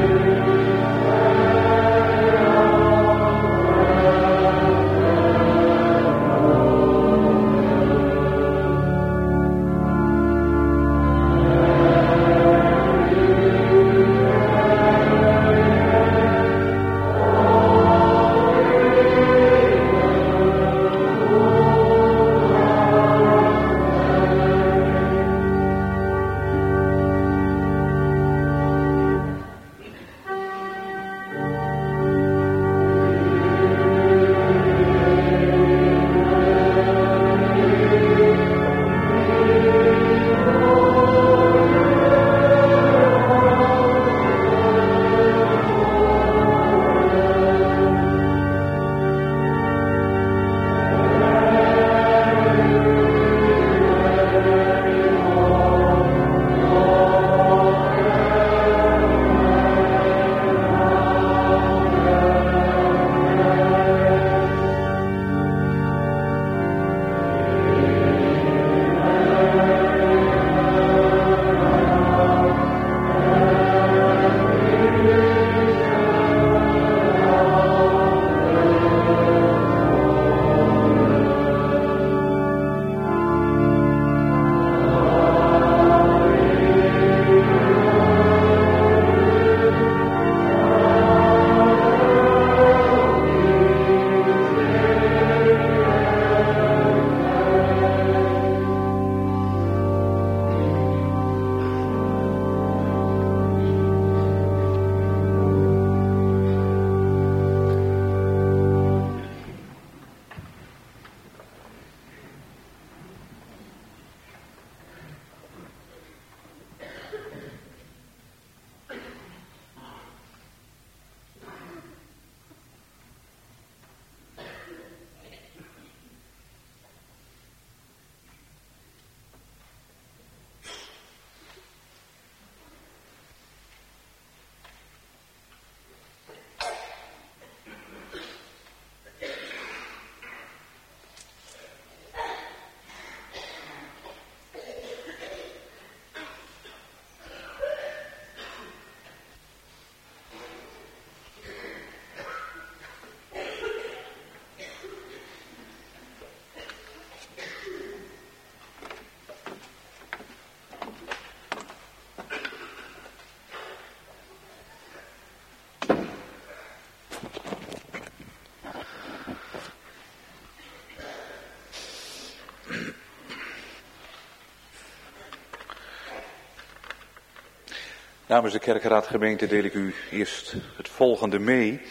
Namens de kerkraadgemeente deel ik u eerst het volgende mee.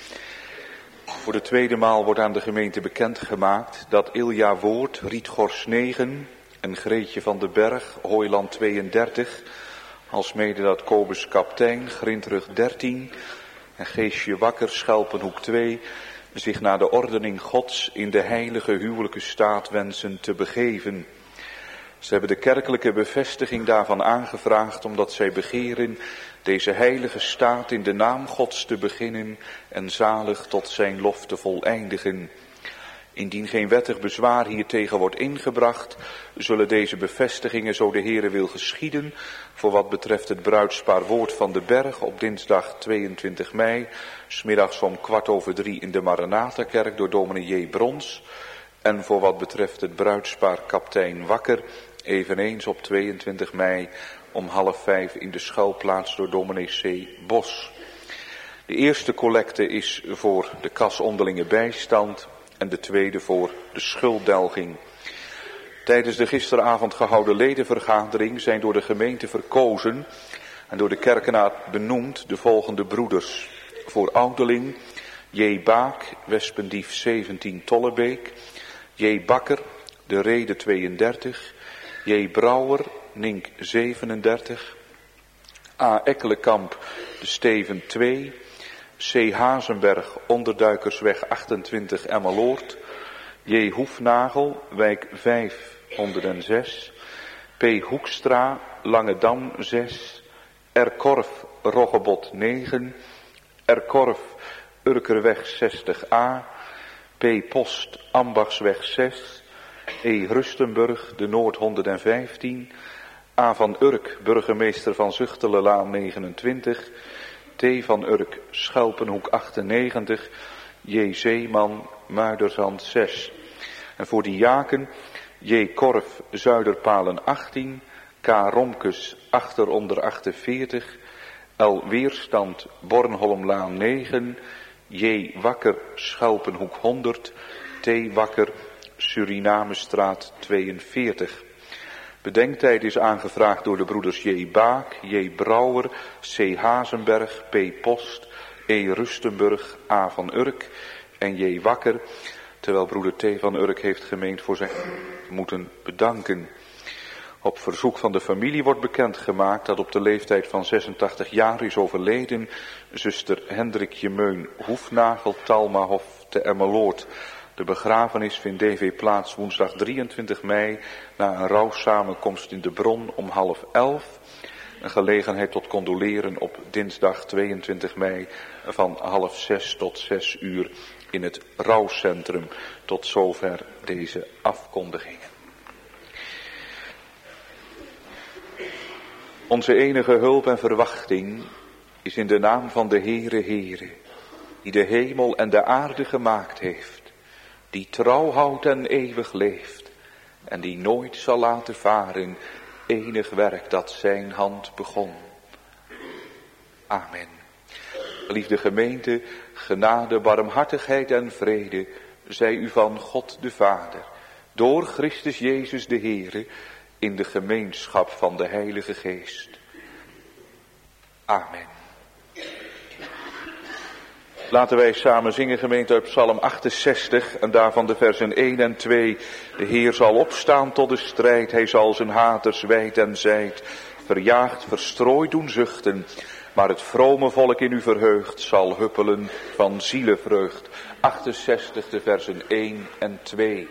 Voor de tweede maal wordt aan de gemeente bekendgemaakt dat Ilja Woord, Rietgors 9 en Greetje van den Berg, Hooiland 32, alsmede dat Kobus Kaptein, Grindrug 13 en Geesje Wakker, Schelpenhoek 2, zich naar de ordening Gods in de heilige huwelijke staat wensen te begeven. Ze hebben de kerkelijke bevestiging daarvan aangevraagd omdat zij begeren deze heilige staat in de naam Gods te beginnen en zalig tot zijn lof te voleindigen. Indien geen wettig bezwaar hiertegen wordt ingebracht, zullen deze bevestigingen, zo de Heere wil, geschieden voor wat betreft het bruidspaar Woord van den Berg op dinsdag 22 mei, 's middags om 2:15 in de Maranathakerk door dominee J. Brons, en voor wat betreft het bruidspaar Kaptein Wakker, eveneens op 22 mei om 4:30 in de schuilplaats door dominee C. Bos. De eerste collecte is voor de kas onderlinge bijstand en de tweede voor de schulddelging. Tijdens de gisteravond gehouden ledenvergadering zijn door de gemeente verkozen en door de kerkenaad benoemd de volgende broeders. Voor ouderling J. Baak, Wespendief 17 Tollebeek, J. Bakker, de Rede 32, J. Brouwer, Nink 37, A. Ekkelenkamp, de Steven 2, C. Hazenberg, Onderduikersweg 28 Emmeloord, J. Hoefnagel, Wijk 506, P. Hoekstra, Langedam 6, R. Korf, Roggebot 9, R. Korf, Urkerweg 60A, P. Post, Ambachtsweg 6, E. Rustenburg, de Noord 115, A. van Urk, burgemeester van Zuchtelenlaan 29, T. T. van Urk, Schelpenhoek 98, J. Zeeman, Muiderzand 6. En voor diaken J. Korf, Zuiderpalen 18, K. Romkes, Achteronder 48, L. Weerstand, Bornholmlaan 9, J. Wakker, Schelpenhoek 100, T. Wakker, Surinamestraat 42. Bedenktijd is aangevraagd door de broeders J. Baak, J. Brouwer, C. Hazenberg, P. Post, E. Rustenburg, A. van Urk en J. Wakker, terwijl broeder T. van Urk heeft gemeend voor zijn moeten bedanken. Op verzoek van de familie wordt bekendgemaakt dat op de leeftijd van 86 jaar is overleden zuster Hendrikje Meun Hoefnagel Talmahof te Emmeloord. De begrafenis vindt DV plaats woensdag 23 mei na een rouwsamenkomst in de Bron om 10:30. Een gelegenheid tot condoleren op dinsdag 22 mei van 5:30 tot 6:00 in het rouwcentrum. Tot zover deze afkondigingen. Onze enige hulp en verwachting is in de naam van de Heere, die de hemel en de aarde gemaakt heeft, die trouw houdt en eeuwig leeft, en die nooit zal laten varen enig werk dat zijn hand begon. Amen. Geliefde gemeente, genade, barmhartigheid en vrede zij u van God de Vader, door Christus Jezus de Heere, in de gemeenschap van de Heilige Geest. Amen. Laten wij samen zingen, gemeente, uit Psalm 68 en daarvan de versen 1 en 2. De Heer zal opstaan tot de strijd, hij zal zijn haters wijd en zijd, verjaagd, verstrooid doen zuchten. Maar het vrome volk in u verheugd zal huppelen van zielevreugd. 68 de versen 1 en 2.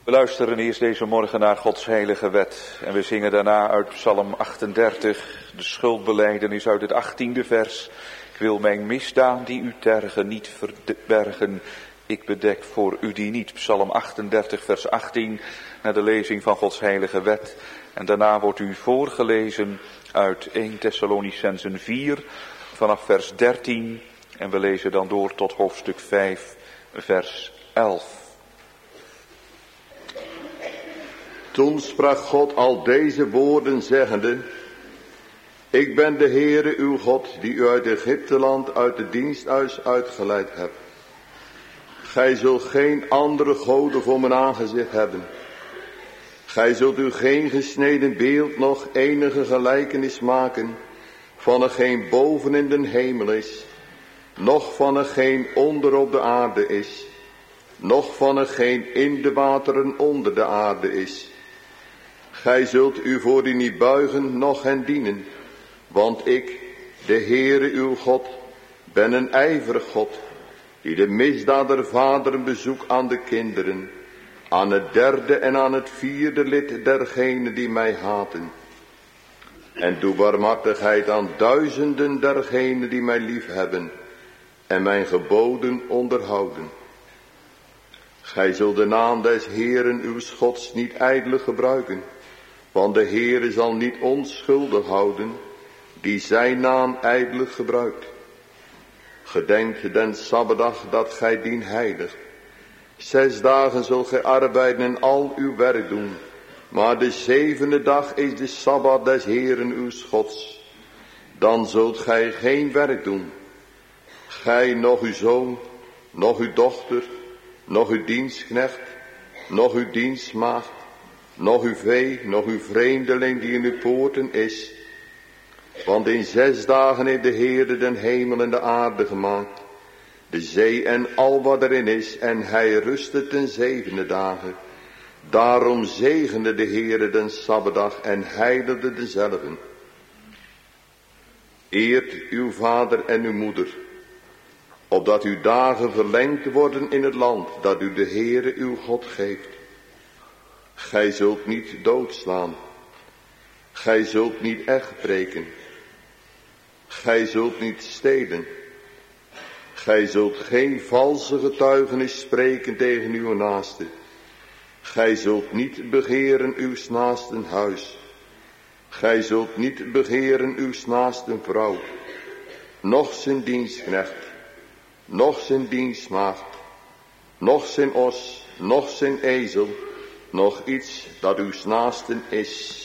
We luisteren eerst deze morgen naar Gods heilige wet en we zingen daarna uit Psalm 38, de schuldbelijdenis uit het 18e vers. Ik wil mijn misdaan die u tergen niet verbergen, ik bedek voor u die niet. Psalm 38 vers 18 naar de lezing van Gods heilige wet. En daarna wordt u voorgelezen uit 1 Thessalonicenzen 4 vanaf vers 13 en we lezen dan door tot hoofdstuk 5 vers 11. Toen sprak God al deze woorden zeggende: Ik ben de Heere uw God, die u uit Egypteland, uit het diensthuis uitgeleid hebt. Gij zult geen andere goden voor mijn aangezicht hebben. Gij zult u geen gesneden beeld, nog enige gelijkenis maken, van er geen boven in den hemel is, noch van er geen onder op de aarde is, noch van er geen in de wateren onder de aarde is. Gij zult u voor die niet buigen, noch hen dienen, want ik, de Heere uw God, ben een ijverig God, die de misdaad der vaderen bezoekt aan de kinderen, aan het derde en aan het vierde lid dergenen die mij haten. En doe barmhartigheid aan duizenden dergenen die mij lief hebben en mijn geboden onderhouden. Gij zult de naam des Heeren uw Gods niet ijdelig gebruiken, want de Heere zal niet onschuldig houden, die zijn naam ijdelig gebruikt. Gedenkt den Sabbatdag dat gij dien heiligt. 6 dagen zult gij arbeiden en al uw werk doen, maar de 7e dag is de Sabbat des Heeren uw Gods. Dan zult gij geen werk doen. Gij, nog uw zoon, nog uw dochter, nog uw dienstknecht, nog uw dienstmaagd, nog uw vee, nog uw vreemdeling die in uw poorten is. Want in 6 dagen heeft de Heere den hemel en de aarde gemaakt, de zee en al wat erin is, en hij rustte ten 7e dagen. Daarom zegende de Heere den Sabbatdag en heiligde dezelve. Eert uw vader en uw moeder, opdat uw dagen verlengd worden in het land dat u de Heere uw God geeft. Gij zult niet doodslaan. Gij zult niet echt spreken. Gij zult niet stelen. Gij zult geen valse getuigenis spreken tegen uw naaste. Gij zult niet begeren uw naasten huis. Gij zult niet begeren uw naasten vrouw, noch zijn dienstknecht, noch zijn dienstmaagd, noch zijn os, noch zijn ezel, nog iets dat uw naasten is.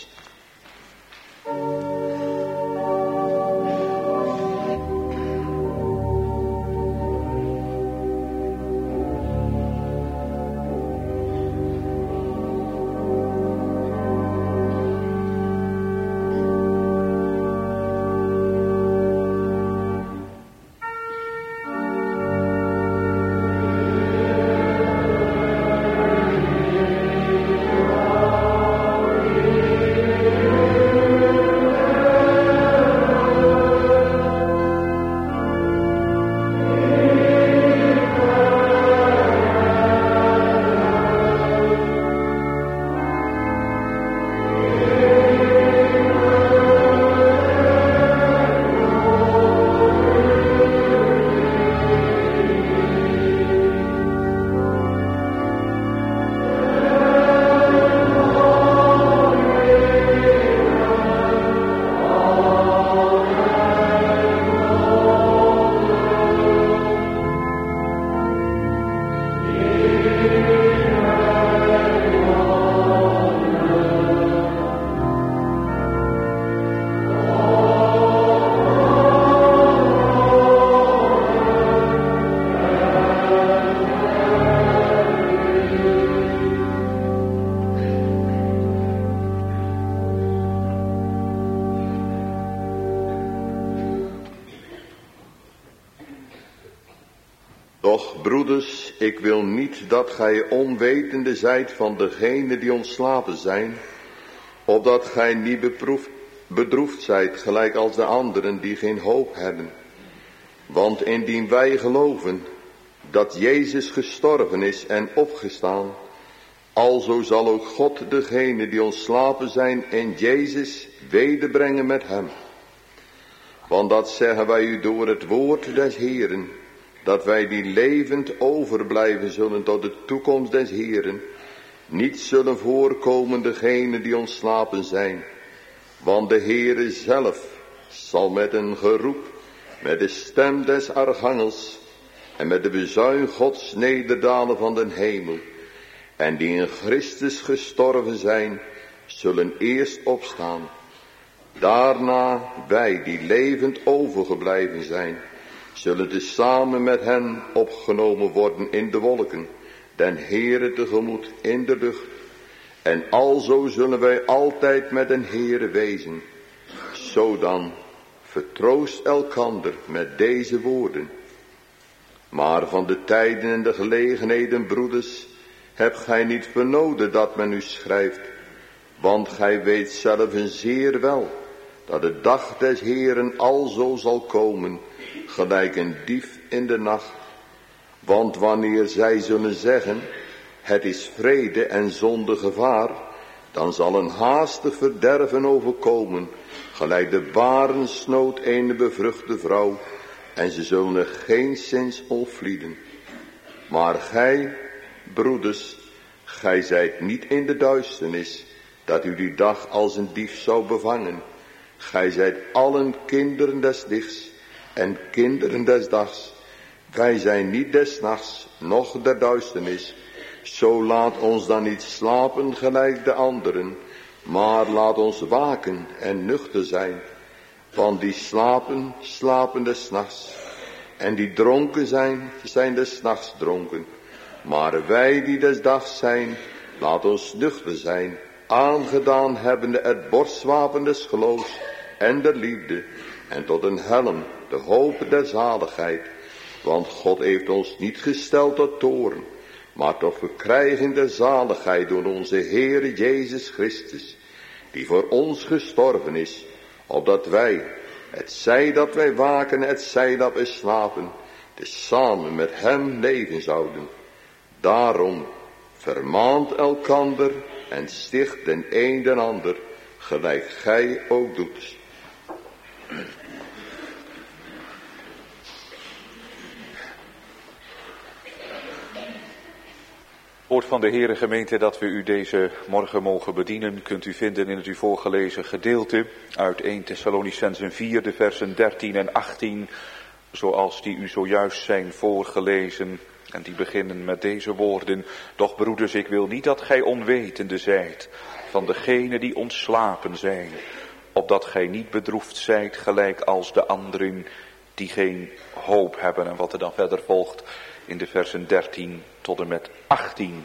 Doch broeders, ik wil niet dat gij onwetende zijt van degenen die ontslapen zijn, opdat gij niet bedroefd zijt, gelijk als de anderen die geen hoop hebben. Want indien wij geloven dat Jezus gestorven is en opgestaan, alzo zal ook God degene die ontslapen zijn in Jezus wederbrengen met hem. Want dat zeggen wij u door het woord des Heeren, dat wij die levend overblijven zullen tot de toekomst des Heeren, niet zullen voorkomen degene die ontslapen zijn. Want de Heere zelf zal met een geroep, met de stem des archangels en met de bezuin Gods nederdalen van den hemel. En die in Christus gestorven zijn, zullen eerst opstaan. Daarna wij die levend overgebleven zijn, zullen tezamen met hen opgenomen worden in de wolken, den Heere tegemoet in de lucht. En alzo zullen wij altijd met den Heere wezen. Zo dan, vertroost elkander met deze woorden. Maar van de tijden en de gelegenheden, broeders, hebt gij niet vernoden dat men u schrijft. Want gij weet zelven zeer wel, dat de dag des Heeren alzo zal komen, gelijk een dief in de nacht. Want wanneer zij zullen zeggen, het is vrede en zonder gevaar, dan zal een haastig verderven overkomen, gelijk de barensnood een bevruchte vrouw, en ze zullen er geenszins ontvlieden. Maar gij, broeders, gij zijt niet in de duisternis, dat u die dag als een dief zou bevangen. Gij zijt allen kinderen des lichts en kinderen des dags. Wij zijn niet des nachts, noch der duisternis. Zo laat ons dan niet slapen gelijk de anderen, maar laat ons waken en nuchter zijn. Want die slapen, slapen des nachts. En die dronken zijn, zijn des nachts dronken. Maar wij die des dags zijn, laat ons nuchter zijn, aangedaan hebbende het borstwapen des geloofs en der liefde, en tot een helm, de hoop der zaligheid. Want God heeft ons niet gesteld tot toorn, maar tot verkrijging der zaligheid door onze Heere Jezus Christus, die voor ons gestorven is, opdat wij, het zij dat wij waken, het zij dat wij slapen, tezamen met hem leven zouden. Daarom vermaant elkander en sticht den een den ander, gelijk gij ook doet. Woord van de Heere gemeente dat we u deze morgen mogen bedienen, kunt u vinden in het u voorgelezen gedeelte uit 1 Thessalonicenzen 4, de versen 13 en 18, zoals die u zojuist zijn voorgelezen. En die beginnen met deze woorden: doch broeders, ik wil niet dat gij onwetende zijt van degenen die ontslapen zijn, opdat gij niet bedroefd zijt gelijk als de anderen die geen hoop hebben. En wat er dan verder volgt in de versen 13 tot en met 18.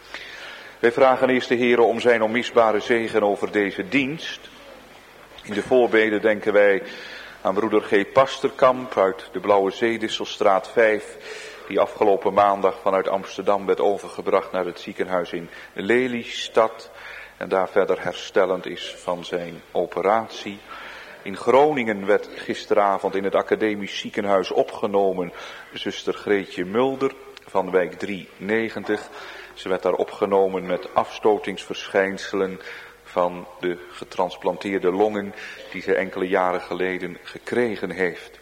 Wij vragen eerst de Heere om zijn onmisbare zegen over deze dienst. In de voorbeden denken wij aan broeder G. Pasterkamp uit de Blauwe Zeedisselstraat 5... die afgelopen maandag vanuit Amsterdam werd overgebracht naar het ziekenhuis in Lelystad. En daar verder herstellend is van zijn operatie. In Groningen werd gisteravond in het academisch ziekenhuis opgenomen zuster Greetje Mulder van wijk 390. Ze werd daar opgenomen met afstotingsverschijnselen van de getransplanteerde longen die ze enkele jaren geleden gekregen heeft.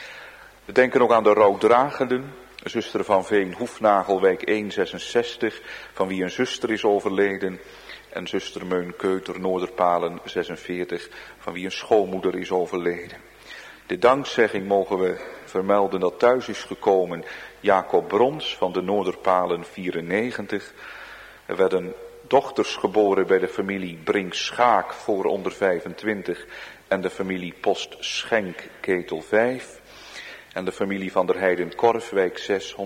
We denken ook aan de rouwdragenden. Zuster van Veen Hoefnagel, wijk 166, van wie een zuster is overleden. En zuster Meun Keuter Noorderpalen 46, van wie een schoonmoeder is overleden. De dankzegging mogen we vermelden dat thuis is gekomen Jacob Brons van de Noorderpalen 94. Er werden dochters geboren bij de familie Brink Schaak voor onder 25 en de familie Post Schenk Ketel 5. En de familie van der Heijden Korf, wijk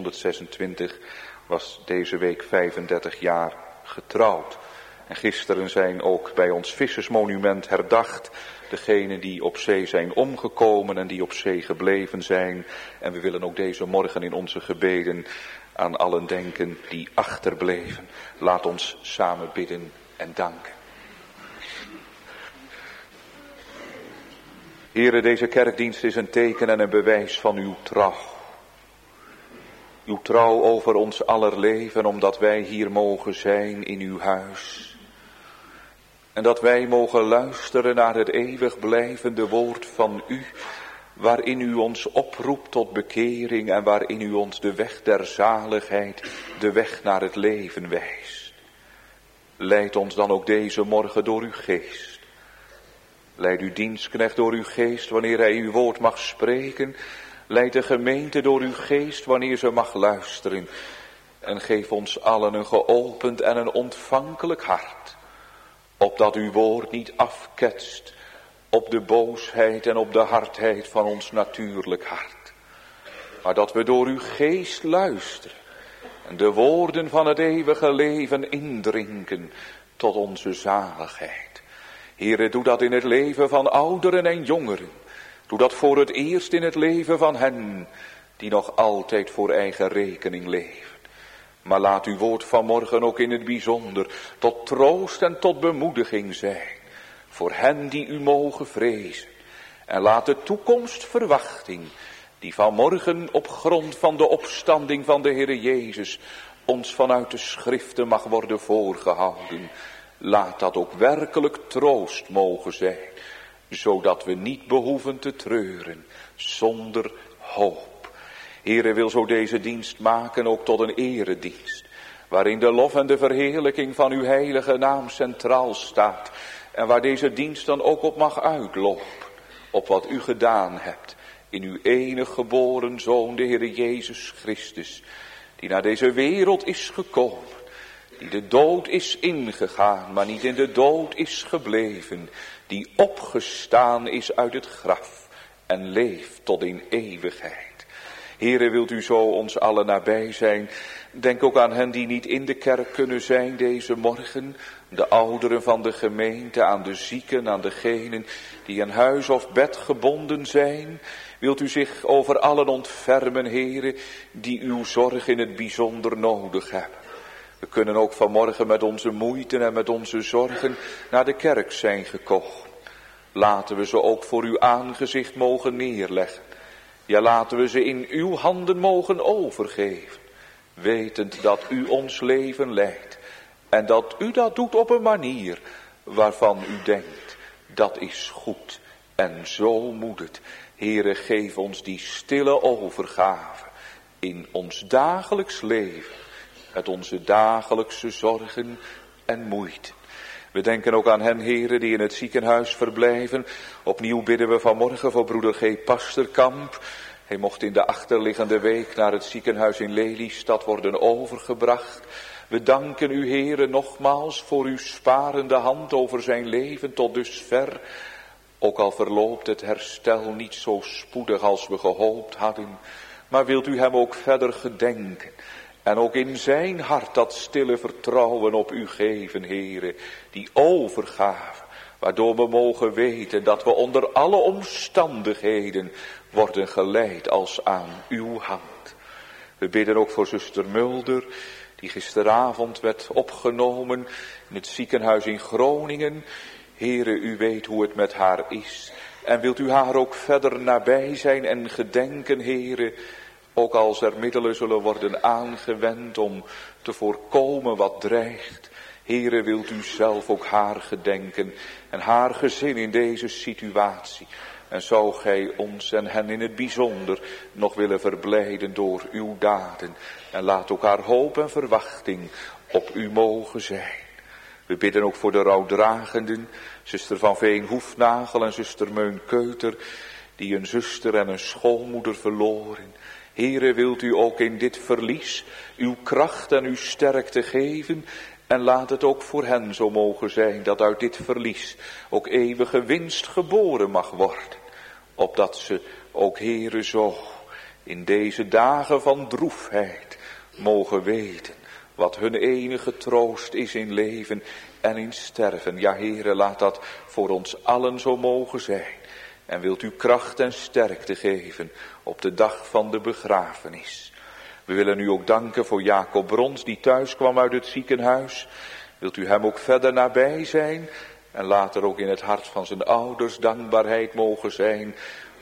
626, was deze week 35 jaar getrouwd. En gisteren zijn ook bij ons vissersmonument herdacht degenen die op zee zijn omgekomen en die op zee gebleven zijn. En we willen ook deze morgen in onze gebeden aan allen denken die achterbleven. Laat ons samen bidden en danken. Here, deze kerkdienst is een teken en een bewijs van uw trouw. Uw trouw over ons aller leven, omdat wij hier mogen zijn in uw huis. En dat wij mogen luisteren naar het eeuwig blijvende woord van u, waarin u ons oproept tot bekering en waarin u ons de weg der zaligheid, de weg naar het leven wijst. Leid ons dan ook deze morgen door uw geest. Leid uw dienstknecht door uw geest wanneer hij uw woord mag spreken. Leid de gemeente door uw geest wanneer ze mag luisteren. En geef ons allen een geopend en een ontvankelijk hart. Opdat uw woord niet afketst op de boosheid en op de hardheid van ons natuurlijk hart. Maar dat we door uw geest luisteren en de woorden van het eeuwige leven indrinken tot onze zaligheid. Heere, doe dat in het leven van ouderen en jongeren. Doe dat voor het eerst in het leven van hen die nog altijd voor eigen rekening leven. Maar laat uw woord vanmorgen ook in het bijzonder tot troost en tot bemoediging zijn. Voor hen die u mogen vrezen. En laat de toekomstverwachting die vanmorgen op grond van de opstanding van de Heere Jezus ons vanuit de schriften mag worden voorgehouden. Laat dat ook werkelijk troost mogen zijn. Zodat we niet behoeven te treuren zonder hoop. Heere wil zo deze dienst maken ook tot een eredienst. Waarin de lof en de verheerlijking van uw heilige naam centraal staat. En waar deze dienst dan ook op mag uitlopen. Op wat u gedaan hebt in uw enig geboren Zoon, de Heere Jezus Christus. Die naar deze wereld is gekomen. Die de dood is ingegaan, maar niet in de dood is gebleven. Die opgestaan is uit het graf en leeft tot in eeuwigheid. Heere, wilt u zo ons allen nabij zijn. Denk ook aan hen die niet in de kerk kunnen zijn deze morgen. De ouderen van de gemeente, aan de zieken, aan degenen die aan huis of bed gebonden zijn. Wilt u zich over allen ontfermen, Heere, die uw zorg in het bijzonder nodig hebben. We kunnen ook vanmorgen met onze moeite en met onze zorgen naar de kerk zijn gekomen. Laten we ze ook voor uw aangezicht mogen neerleggen. Ja, laten we ze in uw handen mogen overgeven. Wetend dat u ons leven leidt. En dat u dat doet op een manier waarvan u denkt, dat is goed. En zo moet het. Heere, geef ons die stille overgave in ons dagelijks leven. Met onze dagelijkse zorgen en moeite. We denken ook aan hen, heren, die in het ziekenhuis verblijven. Opnieuw bidden we vanmorgen voor broeder G. Pasterkamp. Hij mocht in de achterliggende week naar het ziekenhuis in Lelystad worden overgebracht. We danken u, heren, nogmaals voor uw sparende hand over zijn leven tot dusver. Ook al verloopt het herstel niet zo spoedig als we gehoopt hadden. Maar wilt u hem ook verder gedenken. En ook in zijn hart dat stille vertrouwen op u geven, heren. Die overgave, waardoor we mogen weten dat we onder alle omstandigheden worden geleid als aan uw hand. We bidden ook voor zuster Mulder, die gisteravond werd opgenomen in het ziekenhuis in Groningen. Heren, u weet hoe het met haar is. En wilt u haar ook verder nabij zijn en gedenken, heren. Ook als er middelen zullen worden aangewend om te voorkomen wat dreigt. Heere, wilt u zelf ook haar gedenken en haar gezin in deze situatie. En zou gij ons en hen in het bijzonder nog willen verblijden door uw daden. En laat ook haar hoop en verwachting op u mogen zijn. We bidden ook voor de rouwdragenden, zuster Van Veen Hoefnagel en zuster Meun Keuter, die een zuster en een schoonmoeder verloren. Heere, wilt u ook in dit verlies uw kracht en uw sterkte geven. En laat het ook voor hen zo mogen zijn dat uit dit verlies ook eeuwige winst geboren mag worden. Opdat ze ook, Heere, zo in deze dagen van droefheid mogen weten wat hun enige troost is in leven en in sterven. Ja, Heere, laat dat voor ons allen zo mogen zijn. En wilt u kracht en sterkte geven op de dag van de begrafenis. We willen u ook danken voor Jacob Brons die thuis kwam uit het ziekenhuis. Wilt u hem ook verder nabij zijn. En laat er ook in het hart van zijn ouders dankbaarheid mogen zijn.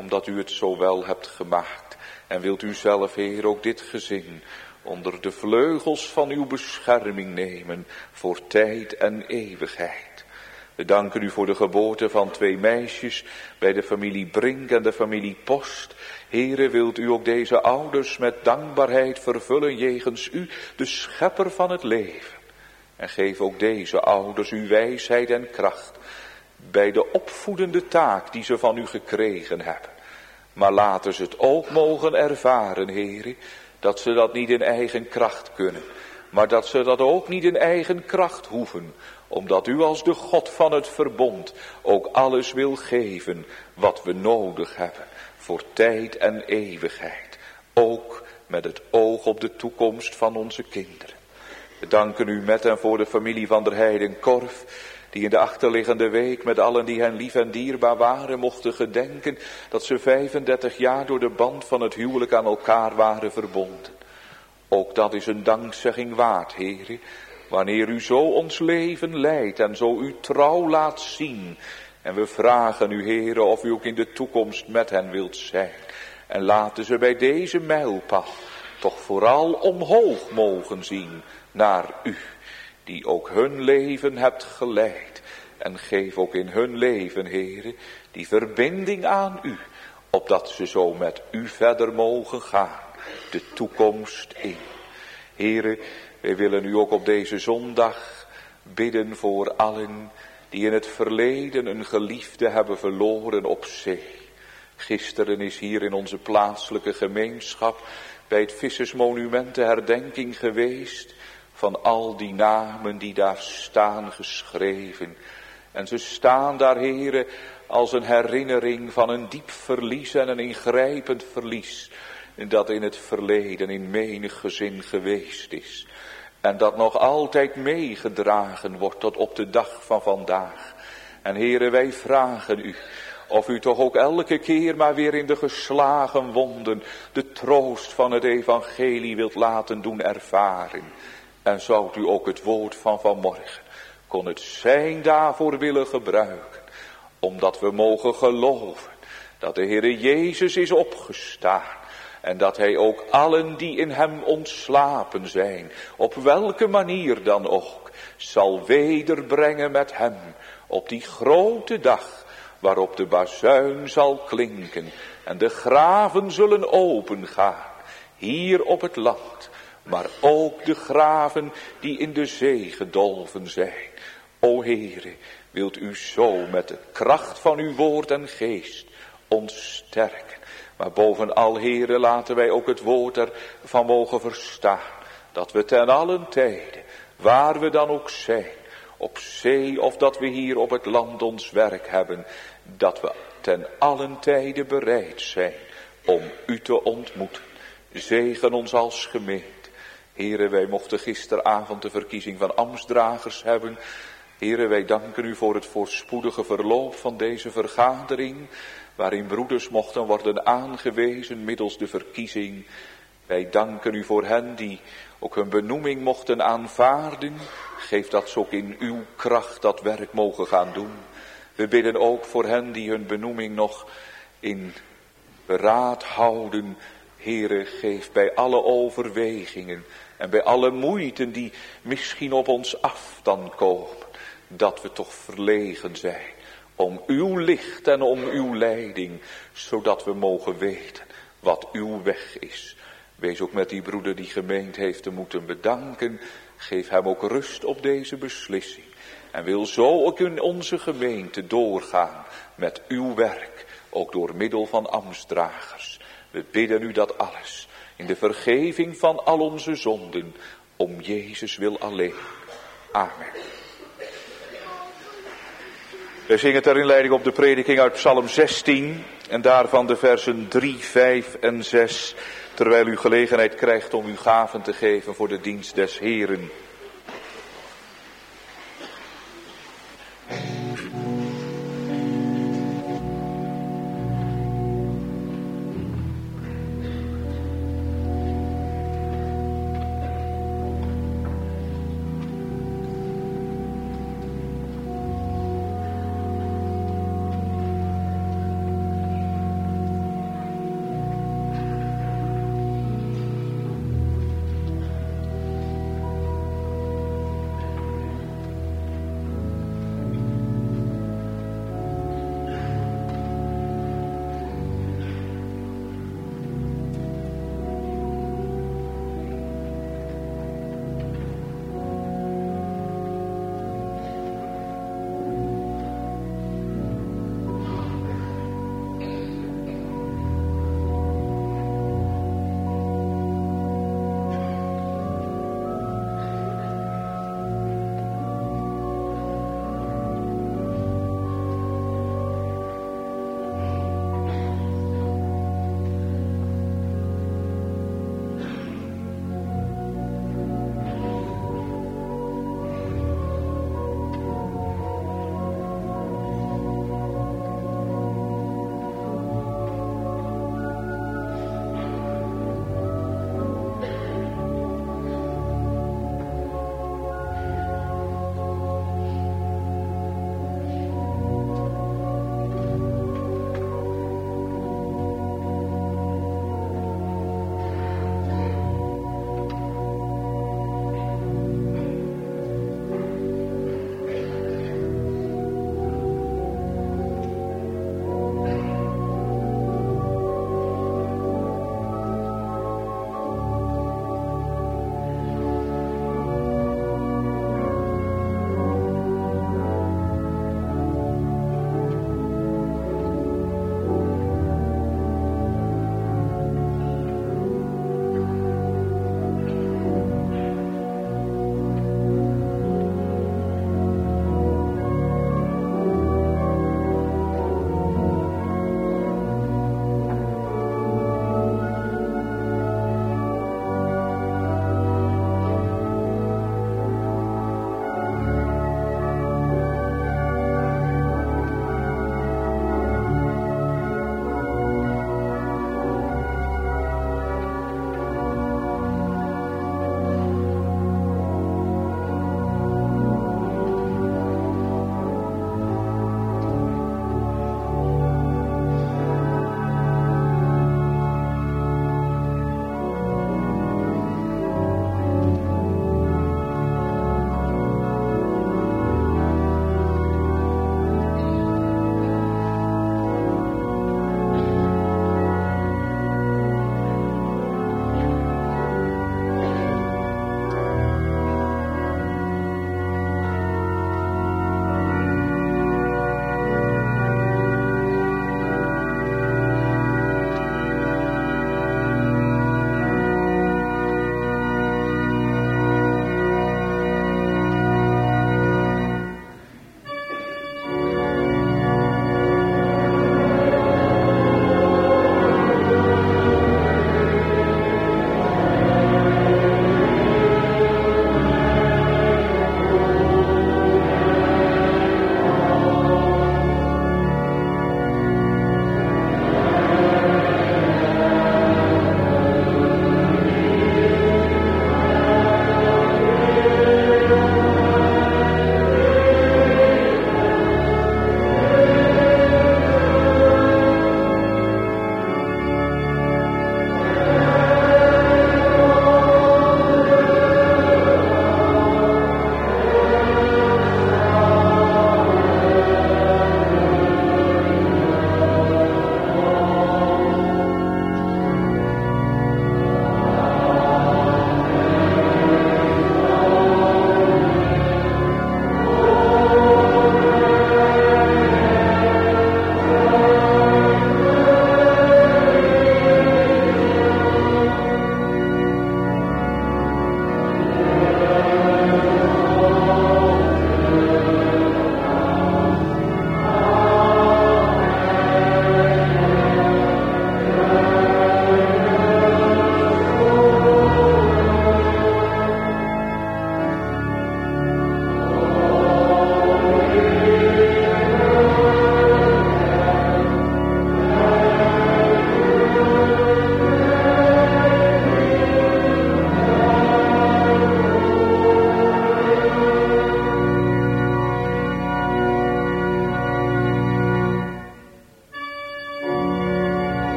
omdat u het zo wel hebt gemaakt. En wilt u zelf, Heer, ook dit gezin onder de vleugels van uw bescherming nemen voor tijd en eeuwigheid. We danken u voor de geboorte van 2 meisjes bij de familie Brink en de familie Post. Heere, wilt u ook deze ouders met dankbaarheid vervullen jegens u, de schepper van het leven. En geef ook deze ouders uw wijsheid en kracht bij de opvoedende taak die ze van u gekregen hebben. Maar laten ze het ook mogen ervaren, Heere, dat ze dat niet in eigen kracht kunnen. Maar dat ze dat ook niet in eigen kracht hoeven. Omdat u als de God van het verbond ook alles wil geven wat we nodig hebben. Voor tijd en eeuwigheid. Ook met het oog op de toekomst van onze kinderen. We danken u met en voor de familie van der Heijden Korf, die in de achterliggende week met allen die hen lief en dierbaar waren mochten gedenken dat ze 35 jaar door de band van het huwelijk aan elkaar waren verbonden. Ook dat is een dankzegging waard, Heere, wanneer u zo ons leven leidt en zo uw trouw laat zien. En we vragen u, Heere, of u ook in de toekomst met hen wilt zijn. En laten ze bij deze mijlpaal toch vooral omhoog mogen zien naar u, die ook hun leven hebt geleid. En geef ook in hun leven, Heere, die verbinding aan u, opdat ze zo met u verder mogen gaan, de toekomst in. Heere, wij willen u ook op deze zondag bidden voor allen die in het verleden een geliefde hebben verloren op zee. Gisteren is hier in onze plaatselijke gemeenschap bij het Vissersmonument de herdenking geweest van al die namen die daar staan geschreven. En ze staan daar, Heere, als een herinnering van een diep verlies en een ingrijpend verlies, dat in het verleden in menig gezin geweest is. En dat nog altijd meegedragen wordt tot op de dag van vandaag. En Heere, wij vragen u of u toch ook elke keer maar weer in de geslagen wonden de troost van het evangelie wilt laten doen ervaren. En zou u ook het woord van vanmorgen, kon het zijn daarvoor willen gebruiken. Omdat we mogen geloven dat de Heere Jezus is opgestaan. En dat hij ook allen die in hem ontslapen zijn, op welke manier dan ook, zal wederbrengen met hem op die grote dag waarop de bazuin zal klinken en de graven zullen opengaan, hier op het land, maar ook de graven die in de zee gedolven zijn. O Heere, wilt u zo met de kracht van uw woord en geest ons sterken. Maar bovenal, Heere, laten wij ook het woord ervan mogen verstaan. Dat we ten allen tijden, waar we dan ook zijn, op zee of dat we hier op het land ons werk hebben, dat we ten allen tijden bereid zijn om u te ontmoeten. Zegen ons als gemeente. Heere, wij mochten gisteravond de verkiezing van ambtsdragers hebben. Heere, wij danken u voor het voorspoedige verloop van deze vergadering, waarin broeders mochten worden aangewezen middels de verkiezing. Wij danken u voor hen die ook hun benoeming mochten aanvaarden. Geef dat ze ook in uw kracht dat werk mogen gaan doen. We bidden ook voor hen die hun benoeming nog in beraad houden. Heere, geef bij alle overwegingen en bij alle moeiten die misschien op ons af dan komen, dat we toch verlegen zijn om uw licht en om uw leiding, zodat we mogen weten wat uw weg is. Wees ook met die broeder die gemeend heeft te moeten bedanken. Geef hem ook rust op deze beslissing. En wil zo ook in onze gemeente doorgaan met uw werk, ook door middel van ambtsdragers. We bidden u dat alles in de vergeving van al onze zonden, om Jezus wil alleen. Amen. Wij zingen ter inleiding op de prediking uit Psalm 16 en daarvan de versen 3, 5 en 6, terwijl u gelegenheid krijgt om uw gaven te geven voor de dienst des Heeren.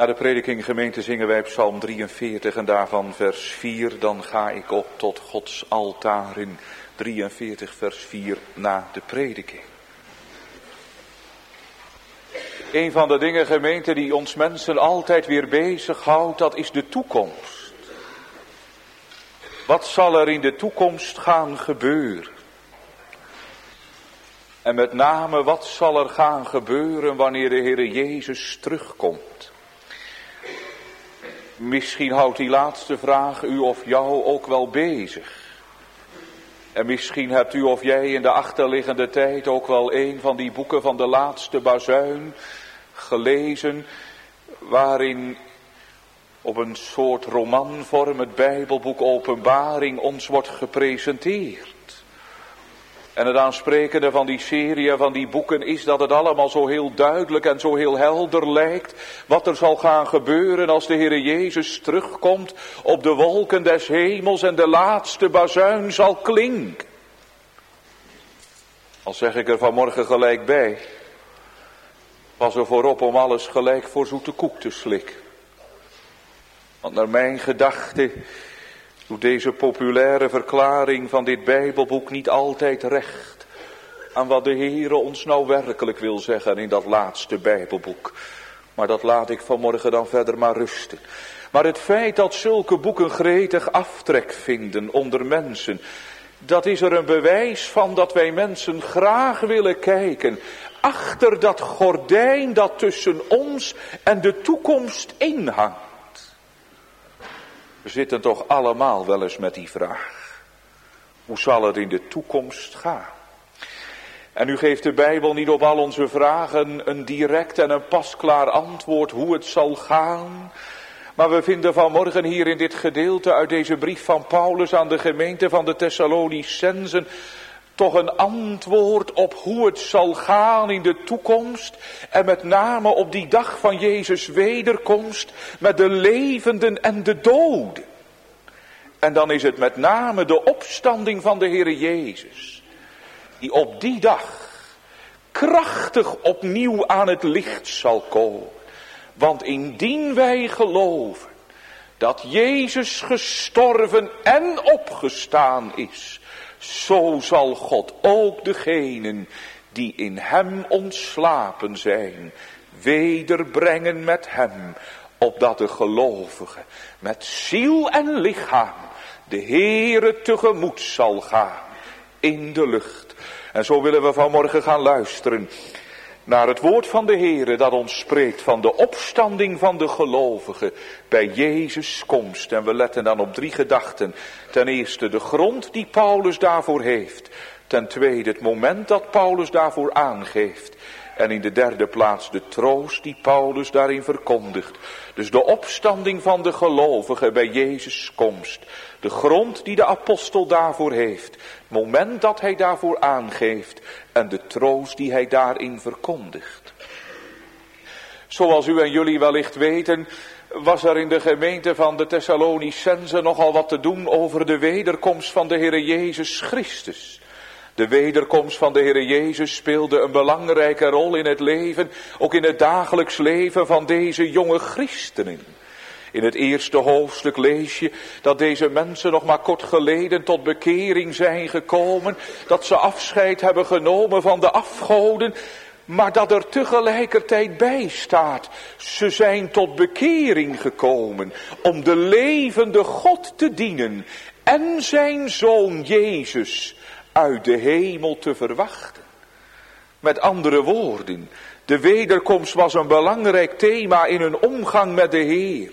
Na de prediking gemeente zingen wij Psalm 43 en daarvan vers 4. Dan ga ik op tot Gods altaar in 43 vers 4 na de prediking. Een van de dingen, gemeente, die ons mensen altijd weer bezighoudt, dat is de toekomst. Wat zal er in de toekomst gaan gebeuren? En met name, wat zal er gaan gebeuren wanneer de Heere Jezus terugkomt? Misschien houdt die laatste vraag u of jou ook wel bezig. En misschien hebt u of jij in de achterliggende tijd ook wel een van die boeken van de laatste bazuin gelezen, waarin op een soort romanvorm het Bijbelboek Openbaring ons wordt gepresenteerd. En het aansprekende van die serie van die boeken is dat het allemaal zo heel duidelijk en zo heel helder lijkt wat er zal gaan gebeuren als de Heere Jezus terugkomt op de wolken des hemels en de laatste bazuin zal klinken. Al zeg ik er vanmorgen gelijk bij, pas er voorop om alles gelijk voor zoete koek te slikken. Want naar mijn gedachte doet deze populaire verklaring van dit Bijbelboek niet altijd recht aan wat de Heere ons nou werkelijk wil zeggen in dat laatste Bijbelboek. Maar dat laat ik vanmorgen dan verder maar rusten. Maar het feit dat zulke boeken gretig aftrek vinden onder mensen, dat is er een bewijs van dat wij mensen graag willen kijken achter dat gordijn dat tussen ons en de toekomst inhangt. We zitten toch allemaal wel eens met die vraag. Hoe zal het in de toekomst gaan? En nu geeft de Bijbel niet op al onze vragen een direct en een pasklaar antwoord hoe het zal gaan. Maar we vinden vanmorgen hier in dit gedeelte uit deze brief van Paulus aan de gemeente van de Thessalonicenzen toch een antwoord op hoe het zal gaan in de toekomst. En met name op die dag van Jezus' wederkomst met de levenden en de doden. En dan is het met name de opstanding van de Heere Jezus, die op die dag krachtig opnieuw aan het licht zal komen. Want indien wij geloven dat Jezus gestorven en opgestaan is, zo zal God ook degenen die in hem ontslapen zijn, wederbrengen met hem, opdat de gelovige met ziel en lichaam de Heere tegemoet zal gaan in de lucht. En zo willen we vanmorgen gaan luisteren naar het woord van de Heere dat ons spreekt van de opstanding van de gelovigen bij Jezus' komst. En we letten dan op 3 gedachten. Ten eerste de grond die Paulus daarvoor heeft. Ten tweede het moment dat Paulus daarvoor aangeeft. En in de derde plaats de troost die Paulus daarin verkondigt. Dus de opstanding van de gelovigen bij Jezus' komst. De grond die de apostel daarvoor heeft. Het moment dat hij daarvoor aangeeft. En de troost die hij daarin verkondigt. Zoals u en jullie wellicht weten, was er in de gemeente van de Thessalonicenzen nogal wat te doen over de wederkomst van de Heere Jezus Christus. De wederkomst van de Heere Jezus speelde een belangrijke rol in het leven, ook in het dagelijks leven van deze jonge christenen. In het eerste hoofdstuk lees je dat deze mensen nog maar kort geleden tot bekering zijn gekomen, dat ze afscheid hebben genomen van de afgoden, maar dat er tegelijkertijd bij staat, ze zijn tot bekering gekomen om de levende God te dienen en zijn Zoon Jezus uit de hemel te verwachten. Met andere woorden, de wederkomst was een belangrijk thema in hun omgang met de Heer.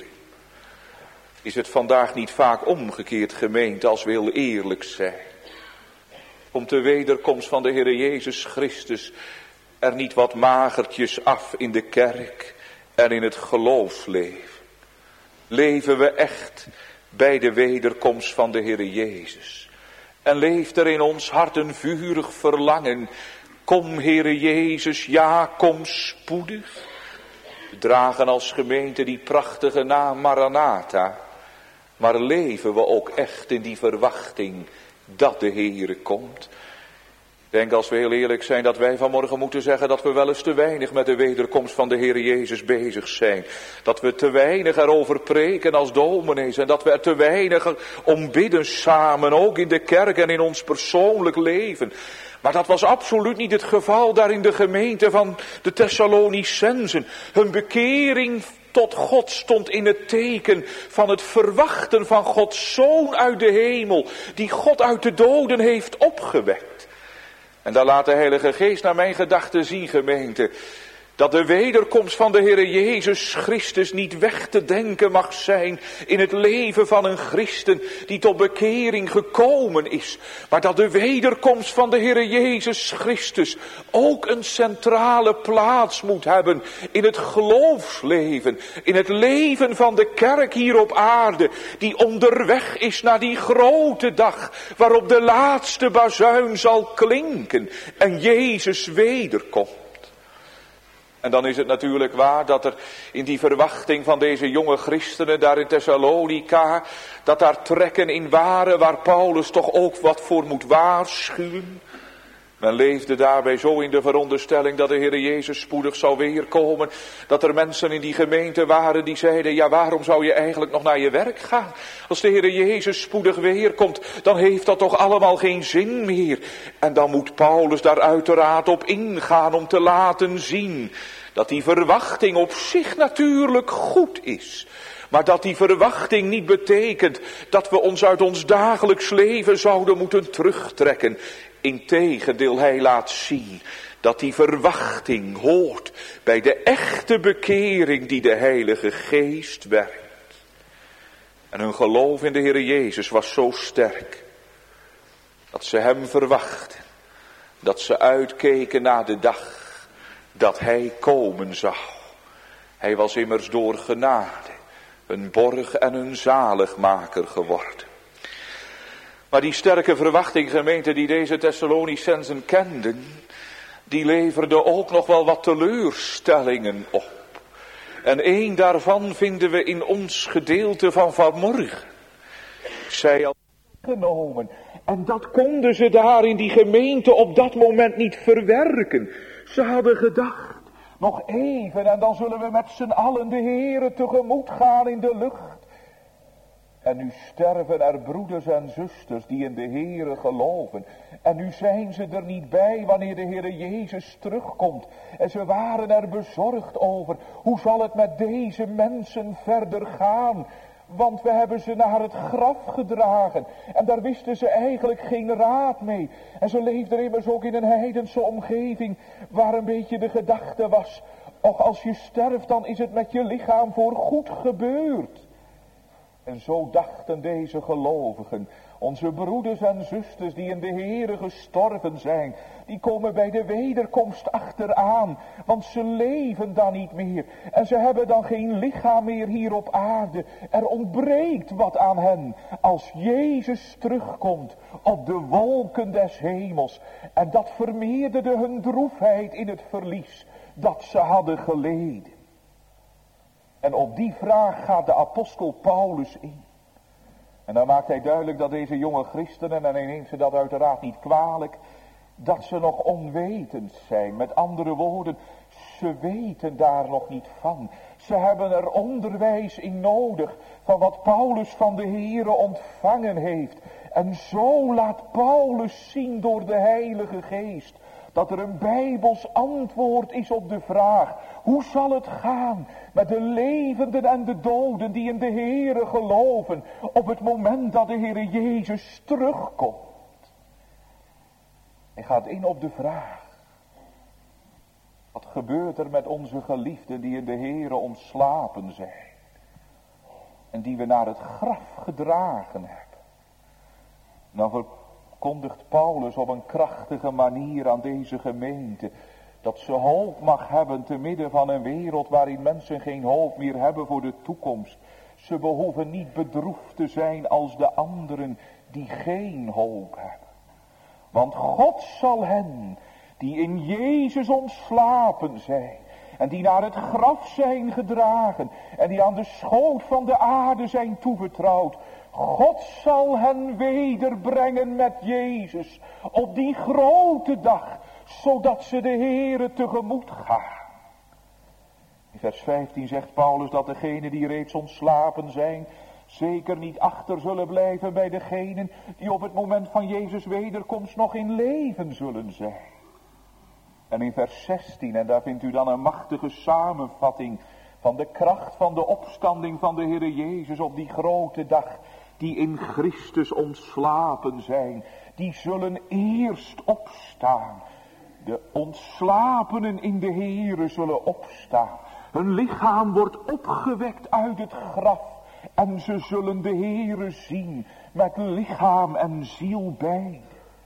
Is het vandaag niet vaak omgekeerd, gemeente, als we heel eerlijk zijn? Komt de wederkomst van de Heere Jezus Christus er niet wat magertjes af in de kerk en in het geloofsleven? Leven we echt bij de wederkomst van de Heere Jezus? En leeft er in ons hart een vurig verlangen? Kom Heere Jezus, ja, kom spoedig. We dragen als gemeente die prachtige naam Maranatha. Maar leven we ook echt in die verwachting dat de Heere komt? Ik denk, als we heel eerlijk zijn, dat wij vanmorgen moeten zeggen dat we wel eens te weinig met de wederkomst van de Heer Jezus bezig zijn. Dat we te weinig erover preken als dominees en dat we er te weinig om bidden samen, ook in de kerk en in ons persoonlijk leven. Maar dat was absoluut niet het geval daar in de gemeente van de Thessalonicensen. Hun bekering tot God stond in het teken van het verwachten van Gods Zoon uit de hemel, die God uit de doden heeft opgewekt. En daar laat de Heilige Geest naar mijn gedachten zien, gemeente, dat de wederkomst van de Heere Jezus Christus niet weg te denken mag zijn in het leven van een christen die tot bekering gekomen is. Maar dat de wederkomst van de Heere Jezus Christus ook een centrale plaats moet hebben in het geloofsleven, in het leven van de kerk hier op aarde, die onderweg is naar die grote dag waarop de laatste bazuin zal klinken en Jezus wederkomt. En dan is het natuurlijk waar dat er in die verwachting van deze jonge christenen daar in Thessalonica, dat daar trekken in waren waar Paulus toch ook wat voor moet waarschuwen. Men leefde daarbij zo in de veronderstelling dat de Heer Jezus spoedig zou weerkomen. Dat er mensen in die gemeente waren die zeiden, ja, waarom zou je eigenlijk nog naar je werk gaan? Als de Heer Jezus spoedig weerkomt, dan heeft dat toch allemaal geen zin meer. En dan moet Paulus daar uiteraard op ingaan om te laten zien dat die verwachting op zich natuurlijk goed is. Maar dat die verwachting niet betekent dat we ons uit ons dagelijks leven zouden moeten terugtrekken. Integendeel, hij laat zien dat die verwachting hoort bij de echte bekering die de Heilige Geest werkt. En hun geloof in de Heer Jezus was zo sterk dat ze hem verwachten. Dat ze uitkeken naar de dag dat hij komen zou. Hij was immers door genade een borg en een zaligmaker geworden. Maar die sterke verwachting, gemeente, die deze Thessalonicensen kenden, die leverde ook nog wel wat teleurstellingen op. En één daarvan vinden we in ons gedeelte van vanmorgen. Zij al genomen. En dat konden ze daar in die gemeente op dat moment niet verwerken. Ze hadden gedacht, nog even en dan zullen we met z'n allen de Heere tegemoet gaan in de lucht. En nu sterven er broeders en zusters die in de Heere geloven. En nu zijn ze er niet bij wanneer de Heere Jezus terugkomt. En ze waren er bezorgd over. Hoe zal het met deze mensen verder gaan? Want we hebben ze naar het graf gedragen. En daar wisten ze eigenlijk geen raad mee. En ze leefden immers ook in een heidense omgeving waar een beetje de gedachte was: och, als je sterft, dan is het met je lichaam voor goed gebeurd. En zo dachten deze gelovigen, onze broeders en zusters die in de Heere gestorven zijn, die komen bij de wederkomst achteraan, want ze leven dan niet meer. En ze hebben dan geen lichaam meer hier op aarde. Er ontbreekt wat aan hen als Jezus terugkomt op de wolken des hemels. En dat vermeerderde hun droefheid in het verlies dat ze hadden geleden. En op die vraag gaat de apostel Paulus in. En dan maakt hij duidelijk dat deze jonge christenen, en hij neemt ze dat uiteraard niet kwalijk, dat ze nog onwetend zijn. Met andere woorden, ze weten daar nog niet van. Ze hebben er onderwijs in nodig van wat Paulus van de Heere ontvangen heeft. En zo laat Paulus zien door de Heilige Geest dat er een Bijbels antwoord is op de vraag: hoe zal het gaan met de levenden en de doden die in de Heere geloven op het moment dat de Heere Jezus terugkomt? Hij gaat in op de vraag: wat gebeurt er met onze geliefden die in de Heere ontslapen zijn en die we naar het graf gedragen hebben? Dan verkondigt Paulus op een krachtige manier aan deze gemeente dat ze hoop mag hebben te midden van een wereld waarin mensen geen hoop meer hebben voor de toekomst. Ze behoeven niet bedroefd te zijn als de anderen die geen hoop hebben. Want God zal hen die in Jezus ontslapen zijn en die naar het graf zijn gedragen en die aan de schoot van de aarde zijn toevertrouwd. God zal hen wederbrengen met Jezus op die grote dag, zodat ze de Heere tegemoet gaan. In vers 15 zegt Paulus dat degenen die reeds ontslapen zijn, zeker niet achter zullen blijven bij degenen die op het moment van Jezus' wederkomst nog in leven zullen zijn. En in vers 16, en daar vindt u dan een machtige samenvatting van de kracht van de opstanding van de Heere Jezus op die grote dag, die in Christus ontslapen zijn, die zullen eerst opstaan. De ontslapenen in de Heere zullen opstaan. Hun lichaam wordt opgewekt uit het graf en ze zullen de Heere zien met lichaam en ziel bij.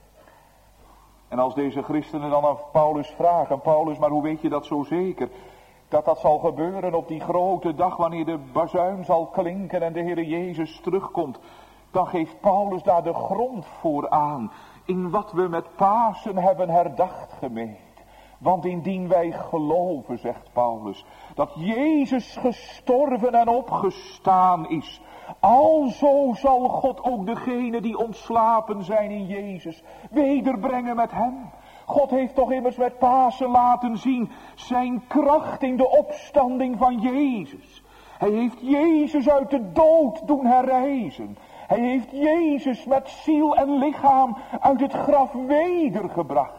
En als deze christenen dan aan Paulus vragen, Paulus, maar hoe weet je dat zo zeker? Dat zal gebeuren op die grote dag wanneer de bazuin zal klinken en de Heere Jezus terugkomt. Dan geeft Paulus daar de grond voor aan in wat we met Pasen hebben herdacht, gemeente. Want indien wij geloven, zegt Paulus, dat Jezus gestorven en opgestaan is, alzo zal God ook degenen die ontslapen zijn in Jezus wederbrengen met hem. God heeft toch immers met Pasen laten zien zijn kracht in de opstanding van Jezus. Hij heeft Jezus uit de dood doen herrijzen. Hij heeft Jezus met ziel en lichaam uit het graf wedergebracht.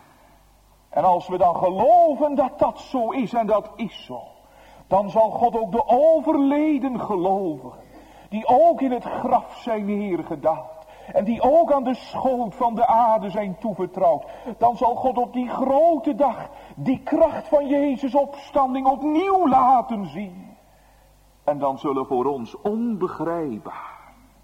En als we dan geloven dat dat zo is, en dat is zo, dan zal God ook de overleden gelovigen, die ook in het graf zijn neergedaald, en die ook aan de schoot van de aarde zijn toevertrouwd, dan zal God op die grote dag die kracht van Jezus' opstanding opnieuw laten zien. En dan zullen voor ons onbegrijpbaar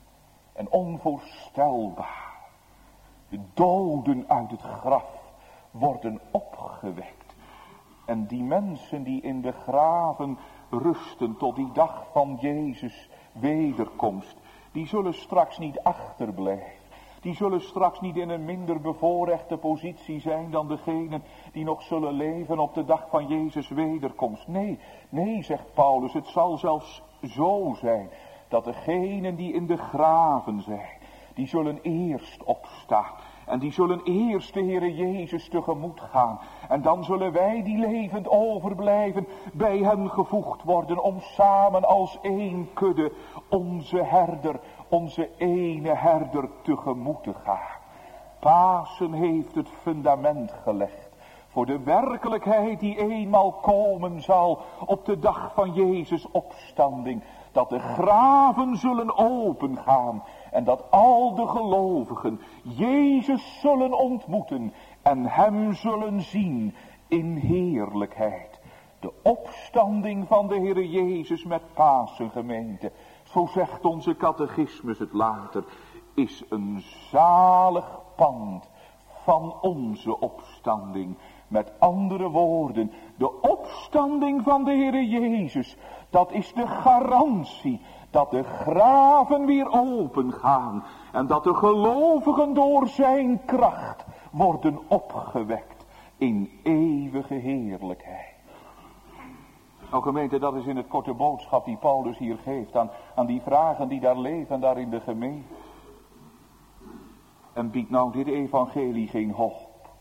en onvoorstelbaar de doden uit het graf worden opgewekt. En die mensen die in de graven rusten tot die dag van Jezus' wederkomst, die zullen straks niet achterblijven. Die zullen straks niet in een minder bevoorrechte positie zijn dan degenen die nog zullen leven op de dag van Jezus' wederkomst. Nee, zegt Paulus, het zal zelfs zo zijn dat degenen die in de graven zijn, die zullen eerst opstaan. En die zullen eerst de Heere Jezus tegemoet gaan. En dan zullen wij die levend overblijven bij hem gevoegd worden om samen als één kudde onze herder, onze ene herder tegemoet te gaan. Pasen heeft het fundament gelegd voor de werkelijkheid die eenmaal komen zal op de dag van Jezus' opstanding. Dat de graven zullen opengaan en dat al de gelovigen Jezus zullen ontmoeten en hem zullen zien in heerlijkheid. De opstanding van de Heere Jezus met Pasen, gemeente, zo zegt onze catechismus het later, is een zalig pand van onze opstanding. Met andere woorden, de opstanding van de Heere Jezus, dat is de garantie dat de graven weer open gaan en dat de gelovigen door zijn kracht worden opgewekt in eeuwige heerlijkheid. Nou gemeente, dat is in het korte boodschap die Paulus hier geeft aan die vragen die daar leven, daar in de gemeente. En biedt nou dit evangelie geen hoop.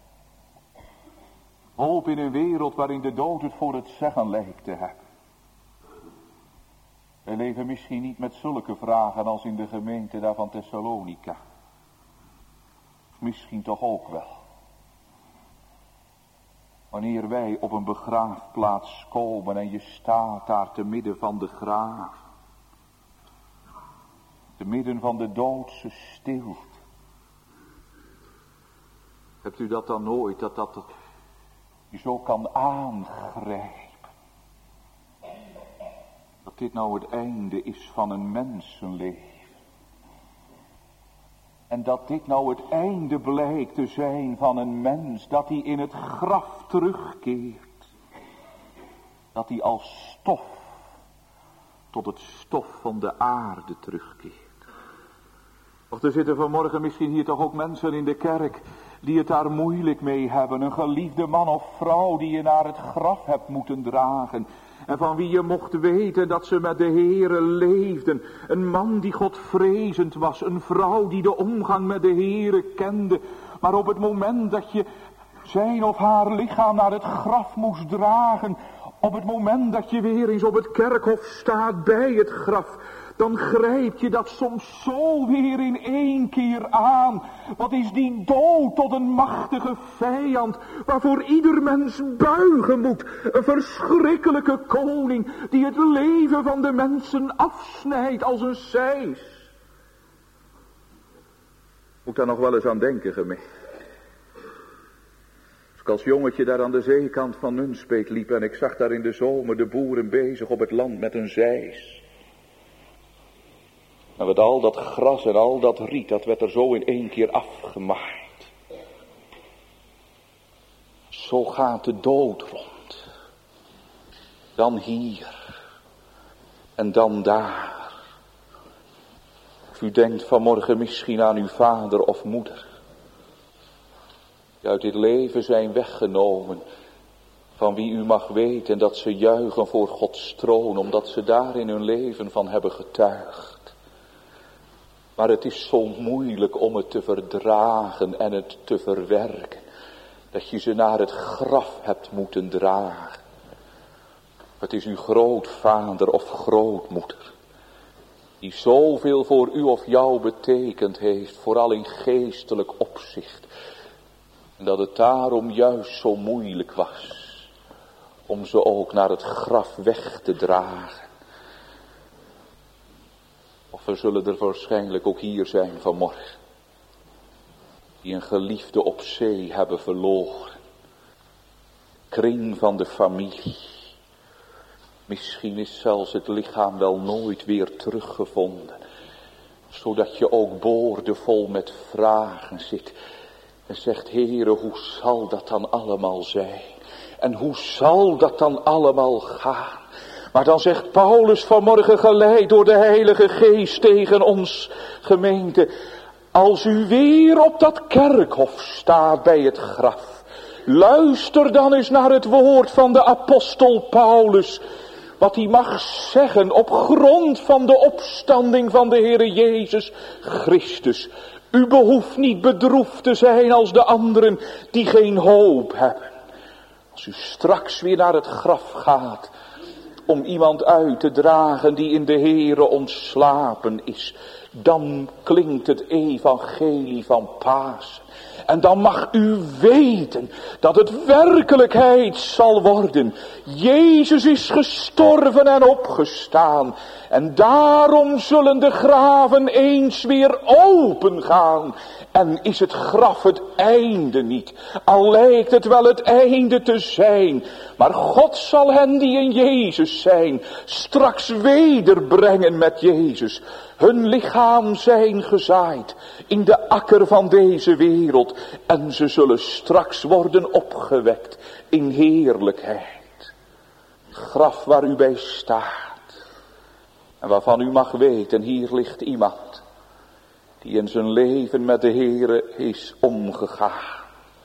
Hoop in een wereld waarin de dood het voor het zeggen lijkt te hebben. Wij leven misschien niet met zulke vragen als in de gemeente daar van Thessalonica. Misschien toch ook wel. Wanneer wij op een begraafplaats komen en je staat daar te midden van de graaf. Te midden van de doodse stilte. Hebt u dat dan nooit, dat je zo kan aangrijpen? Dat dit nou het einde is van een mensenleven. En dat dit nou het einde blijkt te zijn van een mens, dat hij in het graf terugkeert. Dat hij als stof tot het stof van de aarde terugkeert. Of er zitten vanmorgen misschien hier toch ook mensen in de kerk die het daar moeilijk mee hebben. Een geliefde man of vrouw die je naar het graf hebt moeten dragen. En van wie je mocht weten dat ze met de Heere leefden. Een man die Godvrezend was. Een vrouw die de omgang met de Heere kende. Maar op het moment dat je zijn of haar lichaam naar het graf moest dragen. Op het moment dat je weer eens op het kerkhof staat bij het graf. Dan grijp je dat soms zo weer in één keer aan. Wat is die dood tot een machtige vijand, waarvoor ieder mens buigen moet. Een verschrikkelijke koning, die het leven van de mensen afsnijdt als een sijs. Moet daar nog wel eens aan denken, gemeente. Als ik als jongetje daar aan de zeekant van Nunspeet liep en ik zag daar in de zomer de boeren bezig op het land met een zeis. En met al dat gras en al dat riet, dat werd er zo in één keer afgemaaid. Zo gaat de dood rond. Dan hier. En dan daar. Of u denkt vanmorgen misschien aan uw vader of moeder. Die uit dit leven zijn weggenomen. Van wie u mag weten dat ze juichen voor Gods troon. Omdat ze daar in hun leven van hebben getuigd. Maar het is zo moeilijk om het te verdragen en het te verwerken. Dat je ze naar het graf hebt moeten dragen. Het is uw grootvader of grootmoeder. Die zoveel voor u of jou betekend heeft. Vooral in geestelijk opzicht. En dat het daarom juist zo moeilijk was. Om ze ook naar het graf weg te dragen. Of er zullen er waarschijnlijk ook hier zijn vanmorgen. Die een geliefde op zee hebben verloren. Kring van de familie. Misschien is zelfs het lichaam wel nooit weer teruggevonden. Zodat je ook boordevol met vragen zit. En zegt, Heere, hoe zal dat dan allemaal zijn? En hoe zal dat dan allemaal gaan? Maar dan zegt Paulus vanmorgen geleid door de Heilige Geest tegen ons gemeente. Als u weer op dat kerkhof staat bij het graf. Luister dan eens naar het woord van de apostel Paulus. Wat hij mag zeggen op grond van de opstanding van de Heere Jezus Christus. U behoeft niet bedroefd te zijn als de anderen die geen hoop hebben. Als u straks weer naar het graf gaat. Om iemand uit te dragen die in de Heere ontslapen is. Dan klinkt het evangelie van Pasen. En dan mag u weten dat het werkelijkheid zal worden. Jezus is gestorven en opgestaan. En daarom zullen de graven eens weer open gaan. En is het graf het einde niet. Al lijkt het wel het einde te zijn. Maar God zal hen die in Jezus zijn straks wederbrengen met Jezus. Hun lichaam zijn gezaaid in de akker van deze wereld. En ze zullen straks worden opgewekt in heerlijkheid. Het graf waar u bij staat. En waarvan u mag weten, hier ligt iemand. Die in zijn leven met de Heere is omgegaan.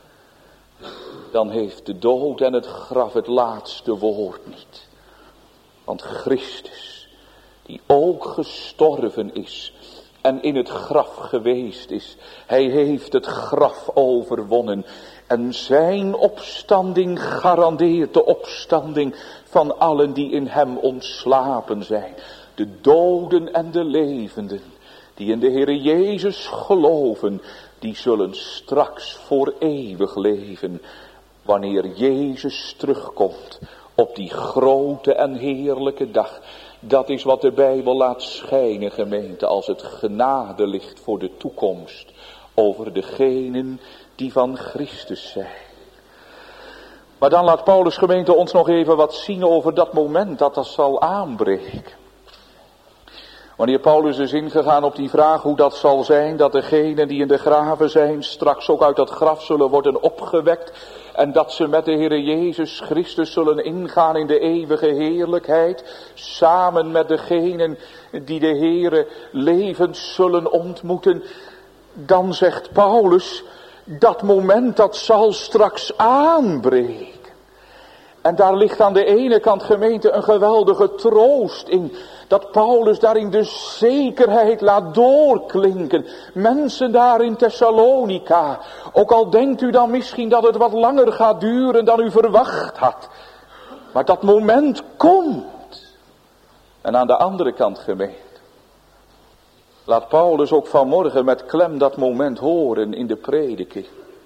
Dan heeft de dood en het graf het laatste woord niet. Want Christus, die ook gestorven is en in het graf geweest is. Hij heeft het graf overwonnen. En zijn opstanding garandeert de opstanding van allen die in hem ontslapen zijn. De doden en de levenden. Die in de Heere Jezus geloven, die zullen straks voor eeuwig leven. Wanneer Jezus terugkomt op die grote en heerlijke dag. Dat is wat de Bijbel laat schijnen, gemeente, als het genadelicht voor de toekomst. Over degenen die van Christus zijn. Maar dan laat Paulus, gemeente, ons nog even wat zien over dat moment dat zal aanbreken. Wanneer Paulus is ingegaan op die vraag hoe dat zal zijn, dat degenen die in de graven zijn straks ook uit dat graf zullen worden opgewekt. En dat ze met de Heere Jezus Christus zullen ingaan in de eeuwige heerlijkheid. Samen met degenen die de Heere levend zullen ontmoeten. Dan zegt Paulus, Dat moment dat zal straks aanbreken. En daar ligt aan de ene kant, gemeente, een geweldige troost in. Dat Paulus daarin de zekerheid laat doorklinken. Mensen daar in Thessalonica. Ook al denkt u dan misschien dat het wat langer gaat duren dan u verwacht had. Maar dat moment komt. En aan de andere kant, gemeente, laat Paulus ook vanmorgen met klem dat moment horen in de prediking.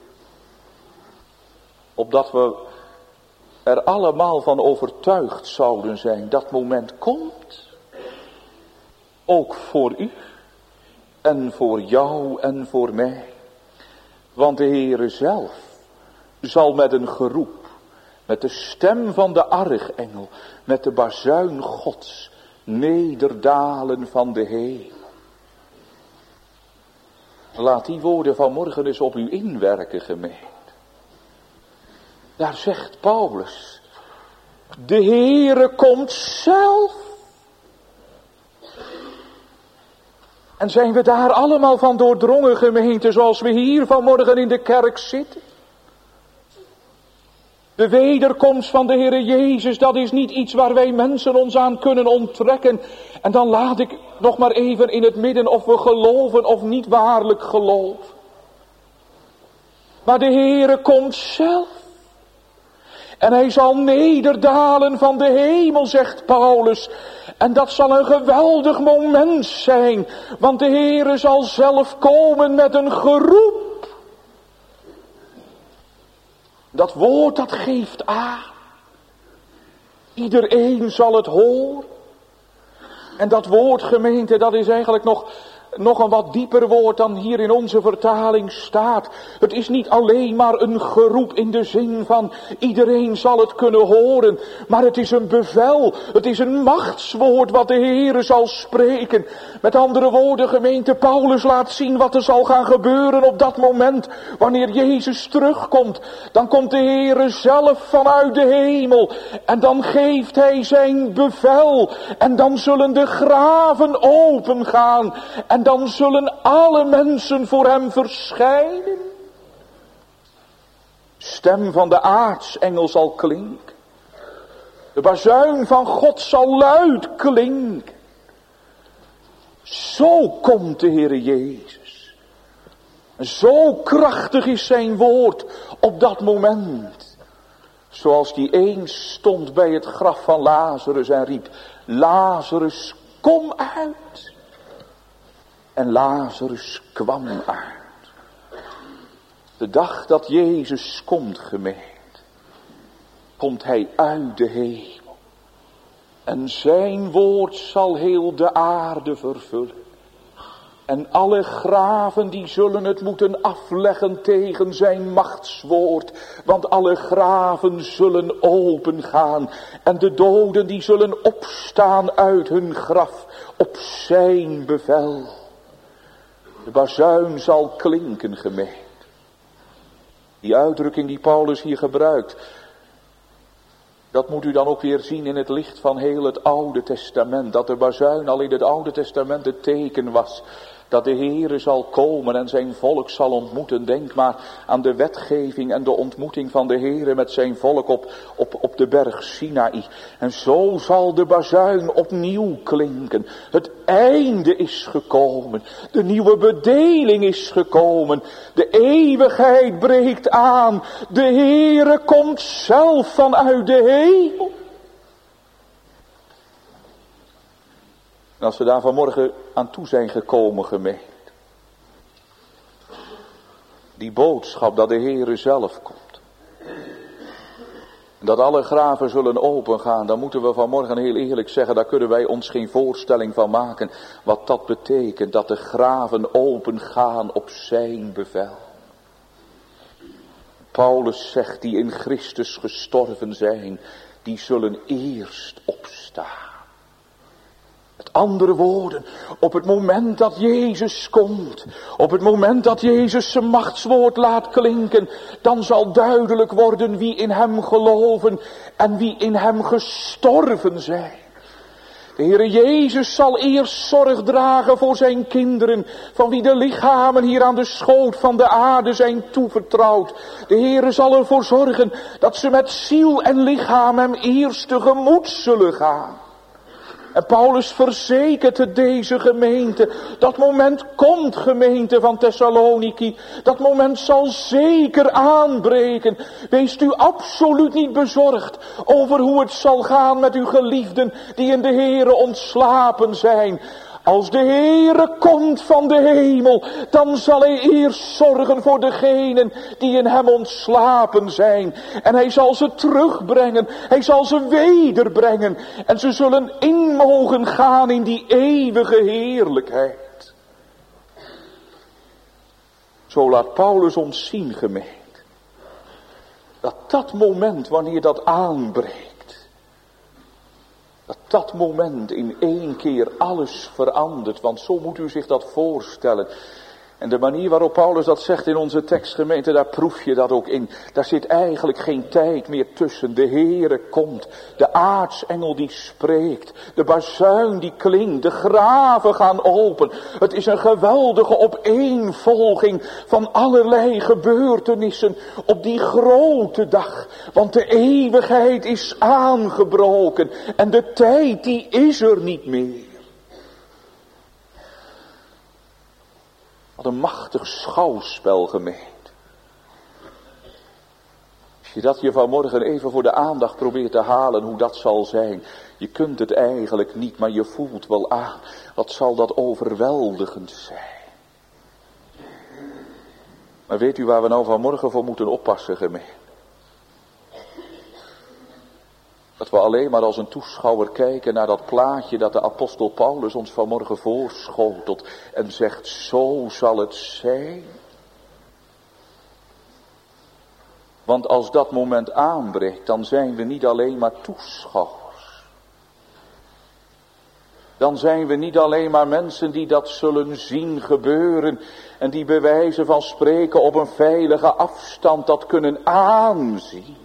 Opdat we er allemaal van overtuigd zouden zijn. Dat moment komt. Ook voor u. En voor jou en voor mij. Want de Heere zelf zal met een geroep. Met de stem van de archengel. Met de bazuin Gods. Nederdalen van de hemel. Laat die woorden vanmorgen eens op u inwerken, gemeente. Daar zegt Paulus. De Heere komt zelf. En zijn we daar allemaal van doordrongen, gemeente, zoals we hier vanmorgen in de kerk zitten? De wederkomst van de Heere Jezus, dat is niet iets waar wij mensen ons aan kunnen onttrekken. En dan laat ik nog maar even in het midden of we geloven of niet waarlijk geloven. Maar de Heere komt zelf. En hij zal nederdalen van de hemel, zegt Paulus. En dat zal een geweldig moment zijn. Want de Heere zal zelf komen met een geroep. Dat woord dat geeft aan. Iedereen zal het horen. En dat woord, gemeente, dat is eigenlijk nog een wat dieper woord dan hier in onze vertaling staat. Het is niet alleen maar een geroep in de zin van iedereen zal het kunnen horen. Maar het is een bevel, het is een machtswoord wat de Heere zal spreken. Met andere woorden, gemeente, Paulus laat zien wat er zal gaan gebeuren op dat moment. Wanneer Jezus terugkomt, dan komt de Heere zelf vanuit de hemel. En dan geeft hij zijn bevel. En dan zullen de graven opengaan. En dan zullen alle mensen voor hem verschijnen. Stem van de aartsengel zal klinken. De bazuin van God zal luid klinken. Zo komt de Heere Jezus. Zo krachtig is zijn woord op dat moment. Zoals die eens stond bij het graf van Lazarus en riep: Lazarus, kom uit. En Lazarus kwam uit. De dag dat Jezus komt, gemeente, komt hij uit de hemel. En zijn woord zal heel de aarde vervullen. En alle graven die zullen het moeten afleggen tegen zijn machtswoord. Want alle graven zullen opengaan. En de doden die zullen opstaan uit hun graf op zijn bevel. De bazuin zal klinken, gemeente. Die uitdrukking die Paulus hier gebruikt, dat moet u dan ook weer zien in het licht van heel het Oude Testament. Dat de bazuin al in het Oude Testament het teken was. Dat de Heere zal komen en zijn volk zal ontmoeten. Denk maar aan de wetgeving en de ontmoeting van de Heere met zijn volk op de berg Sinaï. En zo zal de bazuin opnieuw klinken. Het einde is gekomen. De nieuwe bedeling is gekomen. De eeuwigheid breekt aan. De Heere komt zelf vanuit de hemel. En als we daar vanmorgen aan toe zijn gekomen, gemeente. Die boodschap dat de Heere zelf komt. Dat alle graven zullen opengaan. Dan moeten we vanmorgen heel eerlijk zeggen. Daar kunnen wij ons geen voorstelling van maken. Wat dat betekent. Dat de graven opengaan op zijn bevel. Paulus zegt, die in Christus gestorven zijn. Die zullen eerst opstaan. Met andere woorden, op het moment dat Jezus komt, op het moment dat Jezus zijn machtswoord laat klinken, dan zal duidelijk worden wie in hem geloven en wie in hem gestorven zijn. De Heere Jezus zal eerst zorg dragen voor zijn kinderen, van wie de lichamen hier aan de schoot van de aarde zijn toevertrouwd. De Heere zal ervoor zorgen dat ze met ziel en lichaam hem eerst tegemoet zullen gaan. En Paulus verzekert deze gemeente, dat moment komt, gemeente van Thessaloniki, dat moment zal zeker aanbreken. Wees u absoluut niet bezorgd over hoe het zal gaan met uw geliefden die in de Heere ontslapen zijn. Als de Heere komt van de hemel, dan zal hij eerst zorgen voor degenen die in hem ontslapen zijn. En hij zal ze terugbrengen, hij zal ze wederbrengen. En ze zullen in mogen gaan in die eeuwige heerlijkheid. Zo laat Paulus ons zien, gemeente, dat moment wanneer dat aanbreekt, dat moment in één keer alles verandert. Want zo moet u zich dat voorstellen. En de manier waarop Paulus dat zegt in onze tekstgemeente, daar proef je dat ook in. Daar zit eigenlijk geen tijd meer tussen. De Heere komt, de aartsengel die spreekt, de bazuin die klinkt, de graven gaan open. Het is een geweldige opeenvolging van allerlei gebeurtenissen op die grote dag. Want de eeuwigheid is aangebroken en de tijd die is er niet meer. Wat een machtig schouwspel, gemeente. Als je dat je vanmorgen even voor de aandacht probeert te halen, hoe dat zal zijn. Je kunt het eigenlijk niet, maar je voelt wel aan. Wat zal dat overweldigend zijn. Maar weet u waar we nou vanmorgen voor moeten oppassen, gemeente? Dat we alleen maar als een toeschouwer kijken naar dat plaatje dat de apostel Paulus ons vanmorgen voorschotelt en zegt, zo zal het zijn. Want als dat moment aanbreekt, dan zijn we niet alleen maar toeschouwers. Dan zijn we niet alleen maar mensen die dat zullen zien gebeuren en die bij wijze van spreken op een veilige afstand dat kunnen aanzien.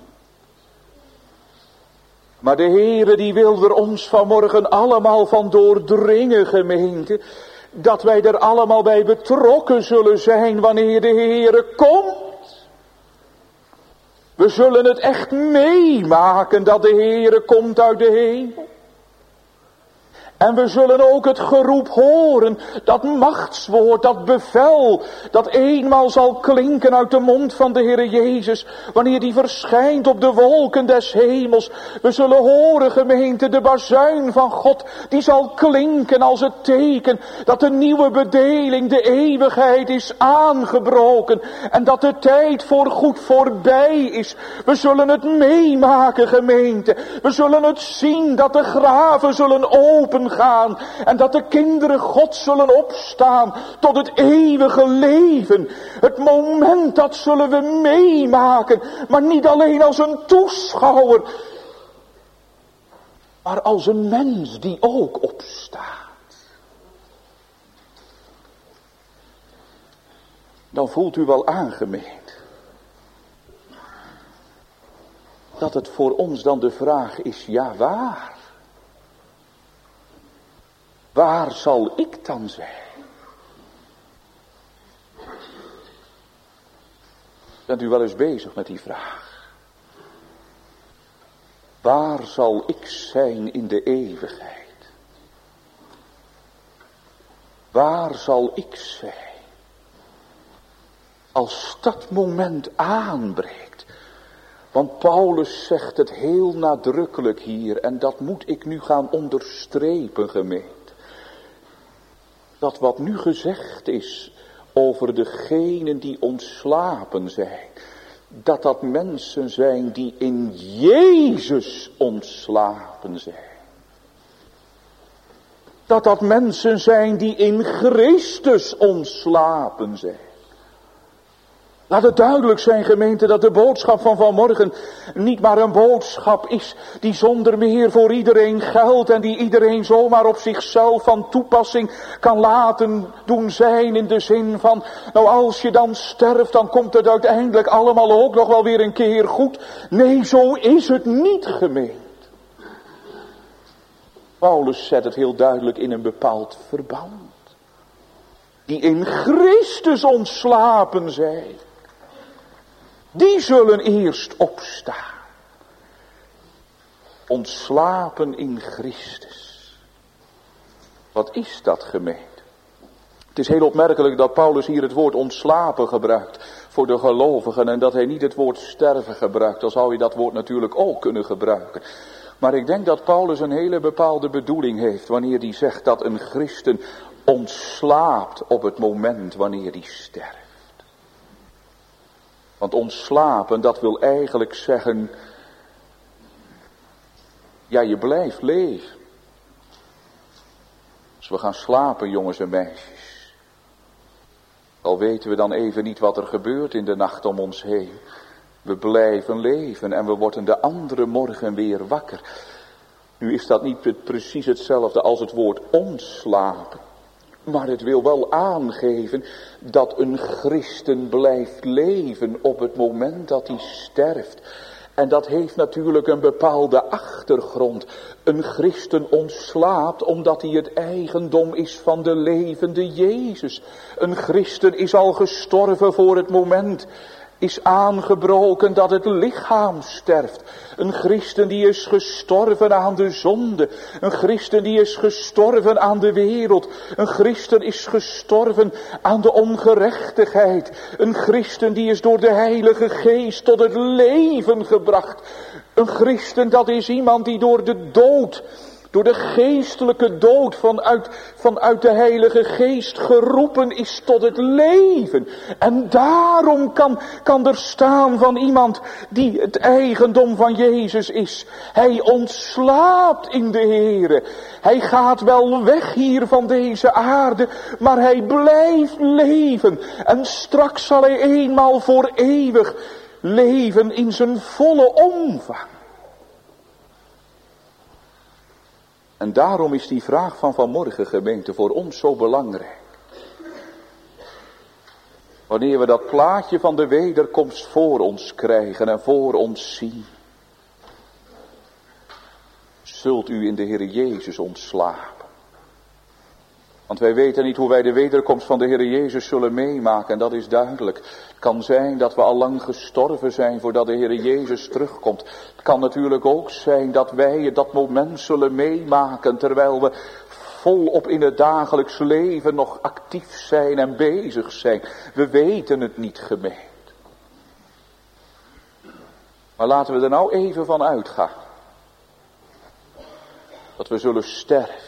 Maar de Heere die wil er ons vanmorgen allemaal van doordringen, gemeente, dat wij er allemaal bij betrokken zullen zijn wanneer de Heere komt. We zullen het echt meemaken dat de Heere komt uit de hemel. En we zullen ook het geroep horen, dat machtswoord, dat bevel, dat eenmaal zal klinken uit de mond van de Heere Jezus, wanneer die verschijnt op de wolken des hemels. We zullen horen, gemeente, de bazuin van God, die zal klinken als het teken dat de nieuwe bedeling, de eeuwigheid is aangebroken en dat de tijd voorgoed voorbij is. We zullen het meemaken, gemeente. We zullen het zien dat de graven zullen open gaan en dat de kinderen God zullen opstaan tot het eeuwige leven. Het moment dat zullen we meemaken, maar niet alleen als een toeschouwer, maar als een mens die ook opstaat. Dan voelt u wel aangemeend dat het voor ons dan de vraag is, ja waar? Waar zal ik dan zijn? Bent u wel eens bezig met die vraag? Waar zal ik zijn in de eeuwigheid? Waar zal ik zijn? Als dat moment aanbreekt. Want Paulus zegt het heel nadrukkelijk hier en dat moet ik nu gaan onderstrepen, gemeente. Dat wat nu gezegd is over degenen die ontslapen zijn, dat mensen zijn die in Jezus ontslapen zijn. Dat mensen zijn die in Christus ontslapen zijn. Laat het duidelijk zijn, gemeente, dat de boodschap van vanmorgen niet maar een boodschap is die zonder meer voor iedereen geldt en die iedereen zomaar op zichzelf van toepassing kan laten doen zijn in de zin van, nou als je dan sterft, dan komt het uiteindelijk allemaal ook nog wel weer een keer goed. Nee, zo is het niet, gemeente. Paulus zet het heel duidelijk in een bepaald verband. Die in Christus ontslapen zijn. Die zullen eerst opstaan. Ontslapen in Christus. Wat is dat, gemeente? Het is heel opmerkelijk dat Paulus hier het woord ontslapen gebruikt voor de gelovigen en dat hij niet het woord sterven gebruikt. Dan zou je dat woord natuurlijk ook kunnen gebruiken. Maar ik denk dat Paulus een hele bepaalde bedoeling heeft wanneer hij zegt dat een christen ontslaapt op het moment wanneer hij sterft. Want ontslapen, dat wil eigenlijk zeggen, ja, je blijft leven. Als we gaan slapen, jongens en meisjes, al weten we dan even niet wat er gebeurt in de nacht om ons heen. We blijven leven en we worden de andere morgen weer wakker. Nu is dat niet precies hetzelfde als het woord ontslapen. Maar het wil wel aangeven dat een christen blijft leven op het moment dat hij sterft. En dat heeft natuurlijk een bepaalde achtergrond. Een christen ontslaapt omdat hij het eigendom is van de levende Jezus. Een christen is al gestorven voor het moment. Is aangebroken dat het lichaam sterft. Een christen die is gestorven aan de zonde. Een christen die is gestorven aan de wereld. Een christen is gestorven aan de ongerechtigheid. Een christen die is door de Heilige Geest tot het leven gebracht. Een christen, dat is iemand die door de dood, door de geestelijke dood vanuit de Heilige Geest geroepen is tot het leven. En daarom kan er staan van iemand die het eigendom van Jezus is. Hij ontslaapt in de Here. Hij gaat wel weg hier van deze aarde, maar hij blijft leven. En straks zal hij eenmaal voor eeuwig leven in zijn volle omvang. En daarom is die vraag van vanmorgen, gemeente, voor ons zo belangrijk. Wanneer we dat plaatje van de wederkomst voor ons krijgen en voor ons zien. Zult u in de Heer Jezus ontslapen. Want wij weten niet hoe wij de wederkomst van de Heer Jezus zullen meemaken. En dat is duidelijk. Het kan zijn dat we al lang gestorven zijn voordat de Heer Jezus terugkomt. Het kan natuurlijk ook zijn dat wij dat moment zullen meemaken terwijl we volop in het dagelijks leven nog actief zijn en bezig zijn. We weten het niet, gemeente. Maar laten we er nou even van uitgaan. Dat we zullen sterven.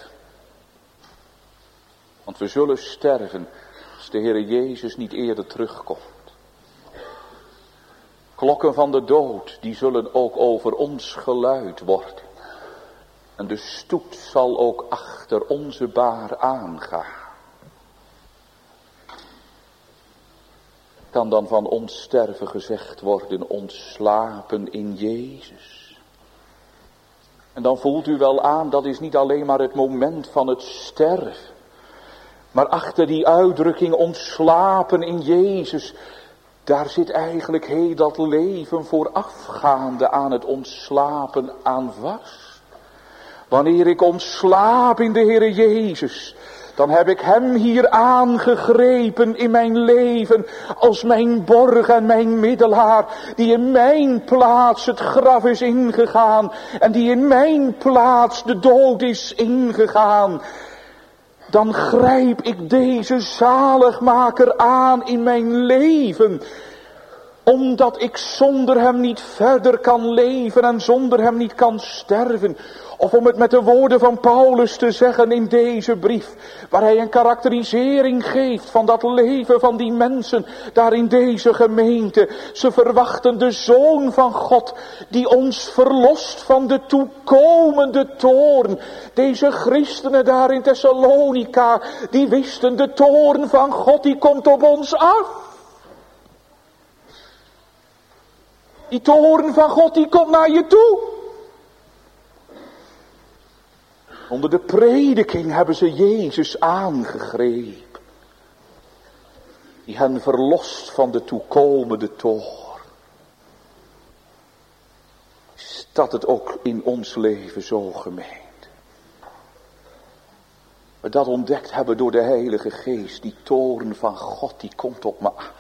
Want we zullen sterven als de Heer Jezus niet eerder terugkomt. Klokken van de dood, die zullen ook over ons geluid worden. En de stoet zal ook achter onze baar aangaan. Kan dan van ons sterven gezegd worden, ontslapen in Jezus. En dan voelt u wel aan, dat is niet alleen maar het moment van het sterven. Maar achter die uitdrukking ontslapen in Jezus, daar zit eigenlijk heel dat leven voorafgaande aan het ontslapen aan vast. Wanneer ik ontslaap in de Heere Jezus, dan heb ik hem hier aangegrepen in mijn leven als mijn borg en mijn middelaar, die in mijn plaats het graf is ingegaan en die in mijn plaats de dood is ingegaan. Dan grijp ik deze zaligmaker aan in mijn leven. Omdat ik zonder hem niet verder kan leven en zonder hem niet kan sterven. Of om het met de woorden van Paulus te zeggen in deze brief, waar hij een karakterisering geeft van dat leven van die mensen daar in deze gemeente. Ze verwachten de Zoon van God die ons verlost van de toekomende toorn. Deze christenen daar in Thessalonica, die wisten de toorn van God, die komt op ons af. Die toorn van God, die komt naar je toe. Onder de prediking hebben ze Jezus aangegrepen. Die hen verlost van de toekomende toorn. Is dat het ook in ons leven zo, gemeente? we dat ontdekt hebben door de Heilige Geest. Die toorn van God, die komt op me af.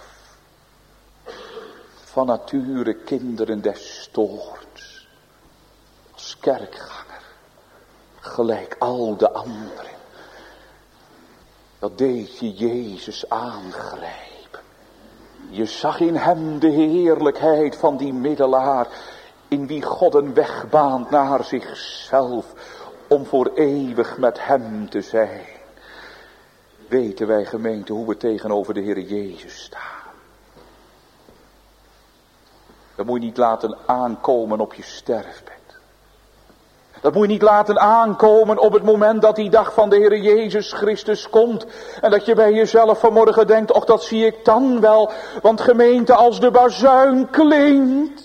Van nature kinderen des toorns. Als kerkganger. Gelijk al de anderen. Dat deed je Jezus aangrijpen. Je zag in hem de heerlijkheid van die middelaar. In wie God een weg baant naar zichzelf. Om voor eeuwig met hem te zijn. Weten wij gemeente hoe we tegenover de Heer Jezus staan. Dat moet je niet laten aankomen op je sterfbed. Dat moet je niet laten aankomen op het moment dat die dag van de Heer Jezus Christus komt. En dat je bij jezelf vanmorgen denkt, och dat zie ik dan wel. Want gemeente, als de bazuin klinkt.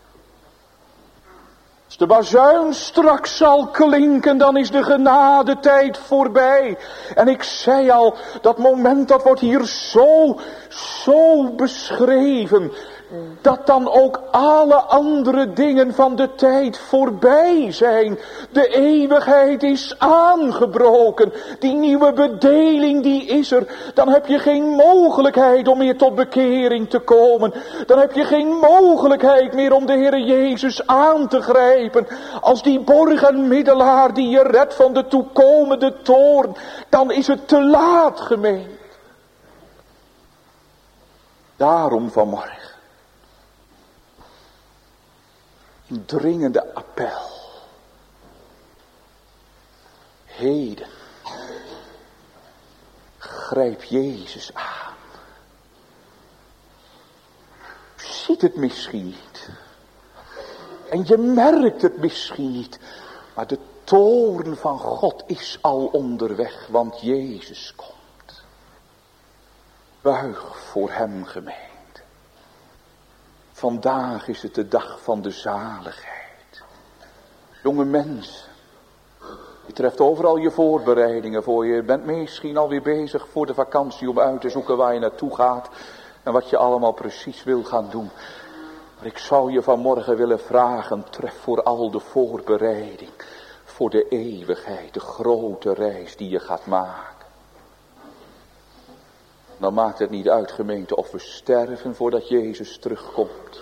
Als de bazuin straks zal klinken, dan is de genadetijd voorbij. En ik zei al, dat moment dat wordt hier zo beschreven. Dat dan ook alle andere dingen van de tijd voorbij zijn. De eeuwigheid is aangebroken. Die nieuwe bedeling die is er. Dan heb je geen mogelijkheid om meer tot bekering te komen. Dan heb je geen mogelijkheid meer om de Heer Jezus aan te grijpen. Als die borg en middelaar die je redt van de toekomende toorn. Dan is het te laat, gemeente. Daarom vanmorgen. Een dringende appel. Heden. Grijp Jezus aan. U ziet het misschien niet. En je merkt het misschien niet. Maar de toorn van God is al onderweg. Want Jezus komt. Buig voor hem, gemeente. Vandaag is het de dag van de zaligheid. Jonge mensen. Je treft overal je voorbereidingen voor. Je bent misschien alweer bezig voor de vakantie om uit te zoeken waar je naartoe gaat. En wat je allemaal precies wil gaan doen. Maar ik zou je vanmorgen willen vragen. Tref vooral de voorbereiding. Voor de eeuwigheid. De grote reis die je gaat maken. Dan maakt het niet uit, gemeente, of we sterven voordat Jezus terugkomt.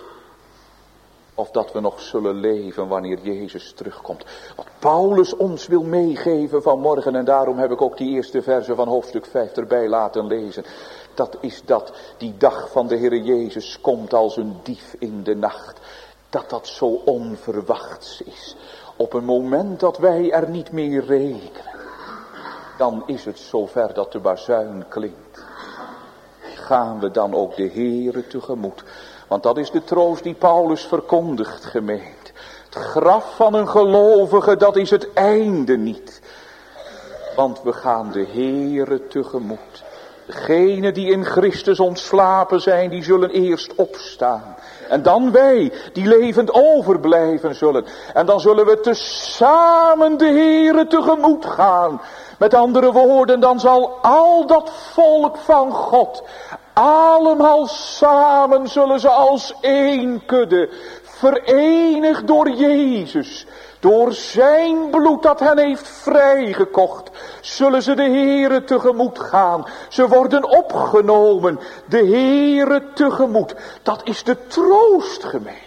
Of dat we nog zullen leven wanneer Jezus terugkomt. Wat Paulus ons wil meegeven vanmorgen. En daarom heb ik ook die eerste verse van hoofdstuk 5 erbij laten lezen. Dat is dat die dag van de Heer Jezus komt als een dief in de nacht. Dat zo onverwachts is. Op een moment dat wij er niet meer rekenen. Dan is het zover dat de bazuin klinkt. Gaan we dan ook de Heere tegemoet. Want dat is de troost die Paulus verkondigt, gemeente. Het graf van een gelovige, dat is het einde niet. Want we gaan de Heere tegemoet. Degenen die in Christus ontslapen zijn, die zullen eerst opstaan. En dan wij, die levend overblijven zullen. En dan zullen we tezamen de Heere tegemoet gaan. Met andere woorden, dan zal al dat volk van God, allemaal samen zullen ze als één kudde, verenigd door Jezus, door zijn bloed dat hen heeft vrijgekocht, zullen ze de Heere tegemoet gaan. Ze worden opgenomen, de Heere tegemoet. Dat is de troost, gemeente.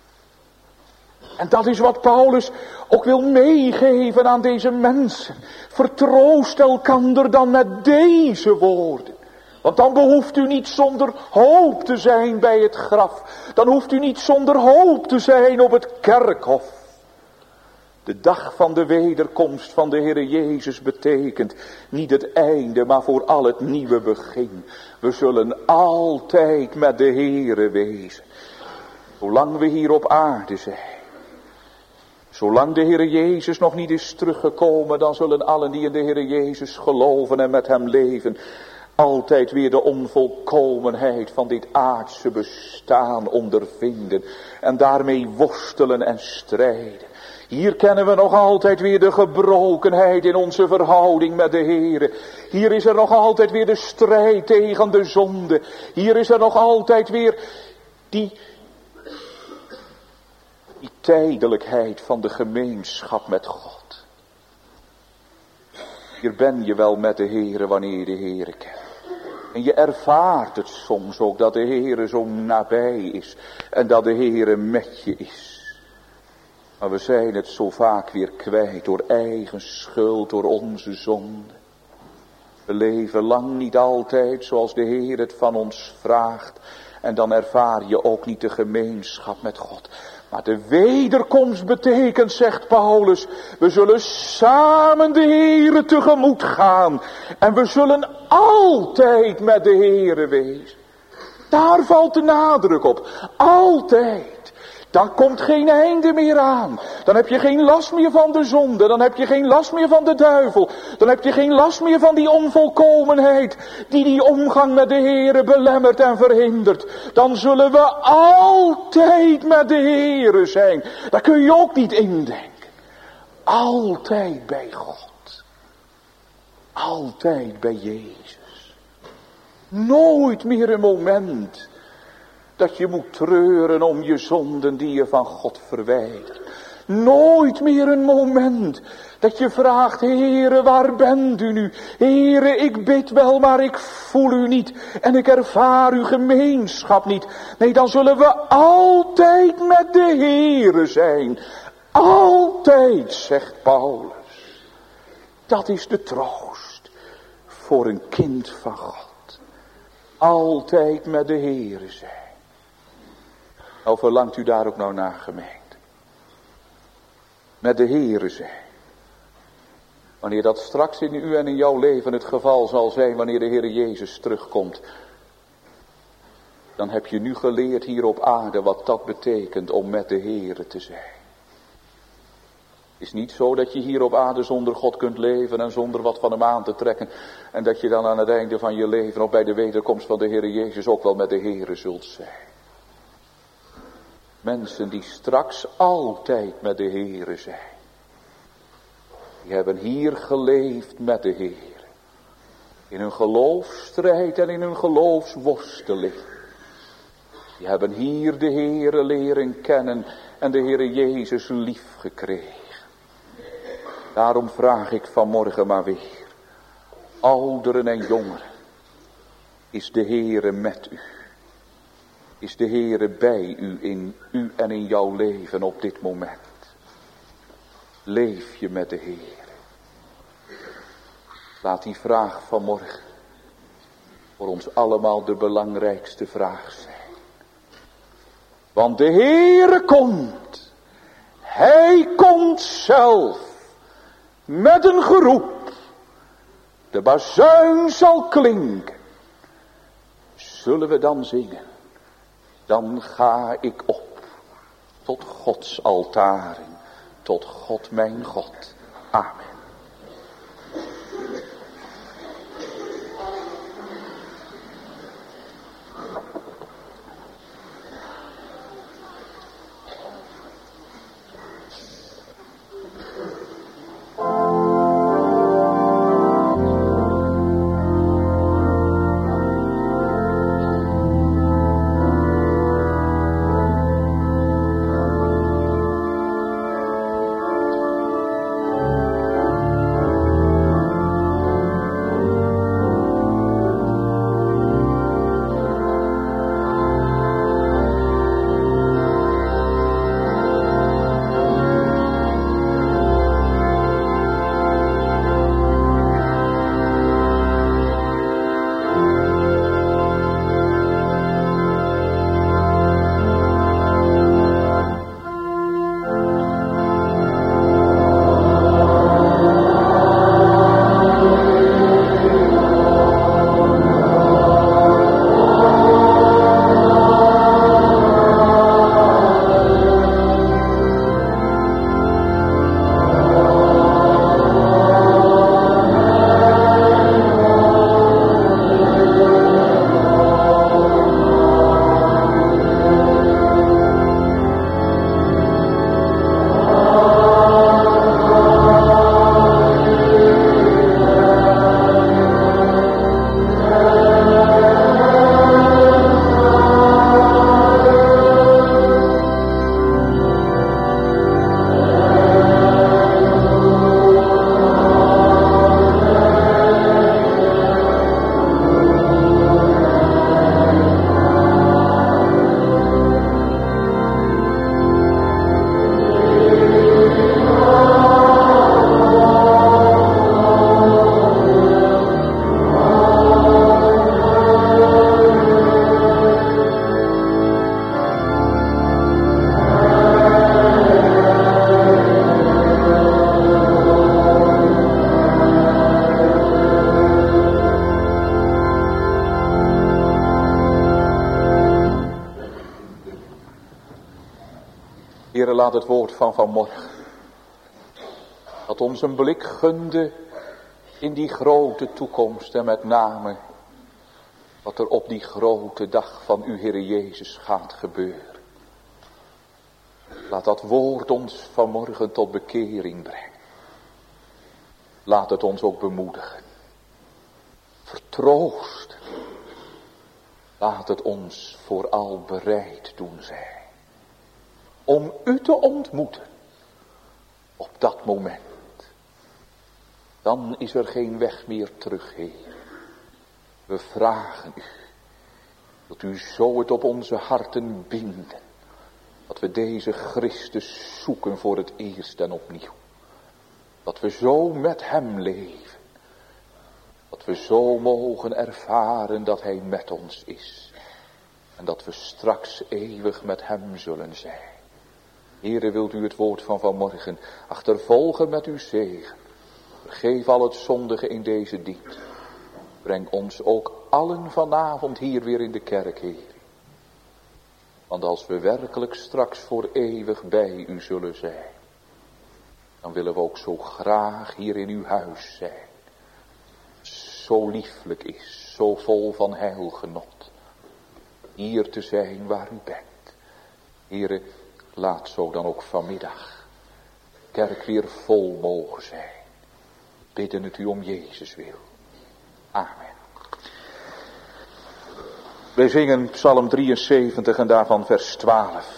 En dat is wat Paulus ook wil meegeven aan deze mensen. Vertroost elkander dan met deze woorden. Want dan behoeft u niet zonder hoop te zijn bij het graf. Dan hoeft u niet zonder hoop te zijn op het kerkhof. De dag van de wederkomst van de Heer Jezus betekent niet het einde, maar vooral het nieuwe begin. We zullen altijd met de Heere wezen. Zolang we hier op aarde zijn. Zolang de Heer Jezus nog niet is teruggekomen, dan zullen allen die in de Heer Jezus geloven en met hem leven, altijd weer de onvolkomenheid van dit aardse bestaan ondervinden. En daarmee worstelen en strijden. Hier kennen we nog altijd weer de gebrokenheid in onze verhouding met de Heer. Hier is er nog altijd weer de strijd tegen de zonde. Hier is er nog altijd weer die tijdelijkheid van de gemeenschap met God. Hier ben je wel met de Heere wanneer je de Heere kent. En je ervaart het soms ook dat de Heere zo nabij is. En dat de Heere met je is. Maar we zijn het zo vaak weer kwijt door eigen schuld, door onze zonde. We leven lang niet altijd zoals de Heer het van ons vraagt. En dan ervaar je ook niet de gemeenschap met God. Maar de wederkomst betekent, zegt Paulus, we zullen samen de Heere tegemoet gaan. En we zullen altijd met de Heere wezen. Daar valt de nadruk op. Altijd. Dan komt geen einde meer aan. Dan heb je geen last meer van de zonde. Dan heb je geen last meer van de duivel. Dan heb je geen last meer van die onvolkomenheid die omgang met de Heere belemmert en verhindert. Dan zullen we altijd met de Heere zijn. Daar kun je ook niet indenken. Altijd bij God. Altijd bij Jezus. Nooit meer een moment dat je moet treuren om je zonden die je van God verwijdert. Nooit meer een moment dat je vraagt, Heere, waar bent u nu? Heere, ik bid wel, maar ik voel u niet. En ik ervaar uw gemeenschap niet. Nee, dan zullen we altijd met de Heere zijn. Altijd, zegt Paulus. Dat is de troost voor een kind van God. Altijd met de Heere zijn. Nou, verlangt u daar ook nou naar, gemeente? Met de Heere zijn. Wanneer dat straks in u en in jouw leven het geval zal zijn, wanneer de Heere Jezus terugkomt, dan heb je nu geleerd hier op aarde wat dat betekent om met de Heere te zijn. Het is niet zo dat je hier op aarde zonder God kunt leven en zonder wat van hem aan te trekken. En dat je dan aan het einde van je leven of bij de wederkomst van de Heere Jezus ook wel met de Heere zult zijn. Mensen die straks altijd met de Heere zijn. Die hebben hier geleefd met de Heere. In hun geloofsstrijd en in hun geloofsworsteling. Die hebben hier de Heere leren kennen en de Heere Jezus lief gekregen. Daarom vraag ik vanmorgen maar weer. Ouderen en jongeren. Is de Heere met u? Is de Heere bij u en in jouw leven op dit moment? Leef je met de Heere? Laat die vraag vanmorgen voor ons allemaal de belangrijkste vraag zijn. Want de Heere komt. Hij komt zelf met een geroep. De bazuin zal klinken. Zullen we dan zingen? Dan ga ik op tot Gods altaren, tot God mijn God. Amen. Heere, laat het woord van vanmorgen, dat ons een blik gunde in die grote toekomst en met name wat er op die grote dag van uw Heere Jezus gaat gebeuren. Laat dat woord ons vanmorgen tot bekering brengen. Laat het ons ook bemoedigen. Vertroosten. Laat het ons vooral bereid doen zijn. Om u te ontmoeten. Op dat moment. Dan is er geen weg meer terug, Heer. We vragen u. Dat u zo het op onze harten binden. Dat we deze Christus zoeken voor het eerst en opnieuw. Dat we zo met hem leven. Dat we zo mogen ervaren dat hij met ons is. En dat we straks eeuwig met hem zullen zijn. Heere, wilt u het woord van vanmorgen achtervolgen met uw zegen. Vergeef al het zondige in deze dienst. Breng ons ook allen vanavond hier weer in de kerk, Heer. Want als we werkelijk straks voor eeuwig bij u zullen zijn, dan willen we ook zo graag hier in uw huis zijn. Zo lieflijk is, zo vol van heilgenot. Hier te zijn waar u bent. Heere, laat zo dan ook vanmiddag de kerk weer vol mogen zijn. Bidden het u om Jezus wil. Amen. Wij zingen Psalm 73 en daarvan vers 12.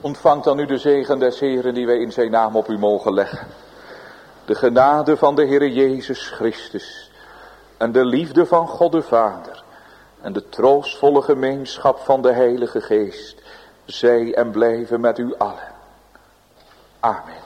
Ontvangt dan nu de zegen des Heeren die wij in zijn naam op u mogen leggen. De genade van de Heere Jezus Christus en de liefde van God de Vader en de troostvolle gemeenschap van de Heilige Geest zij en blijven met u allen. Amen.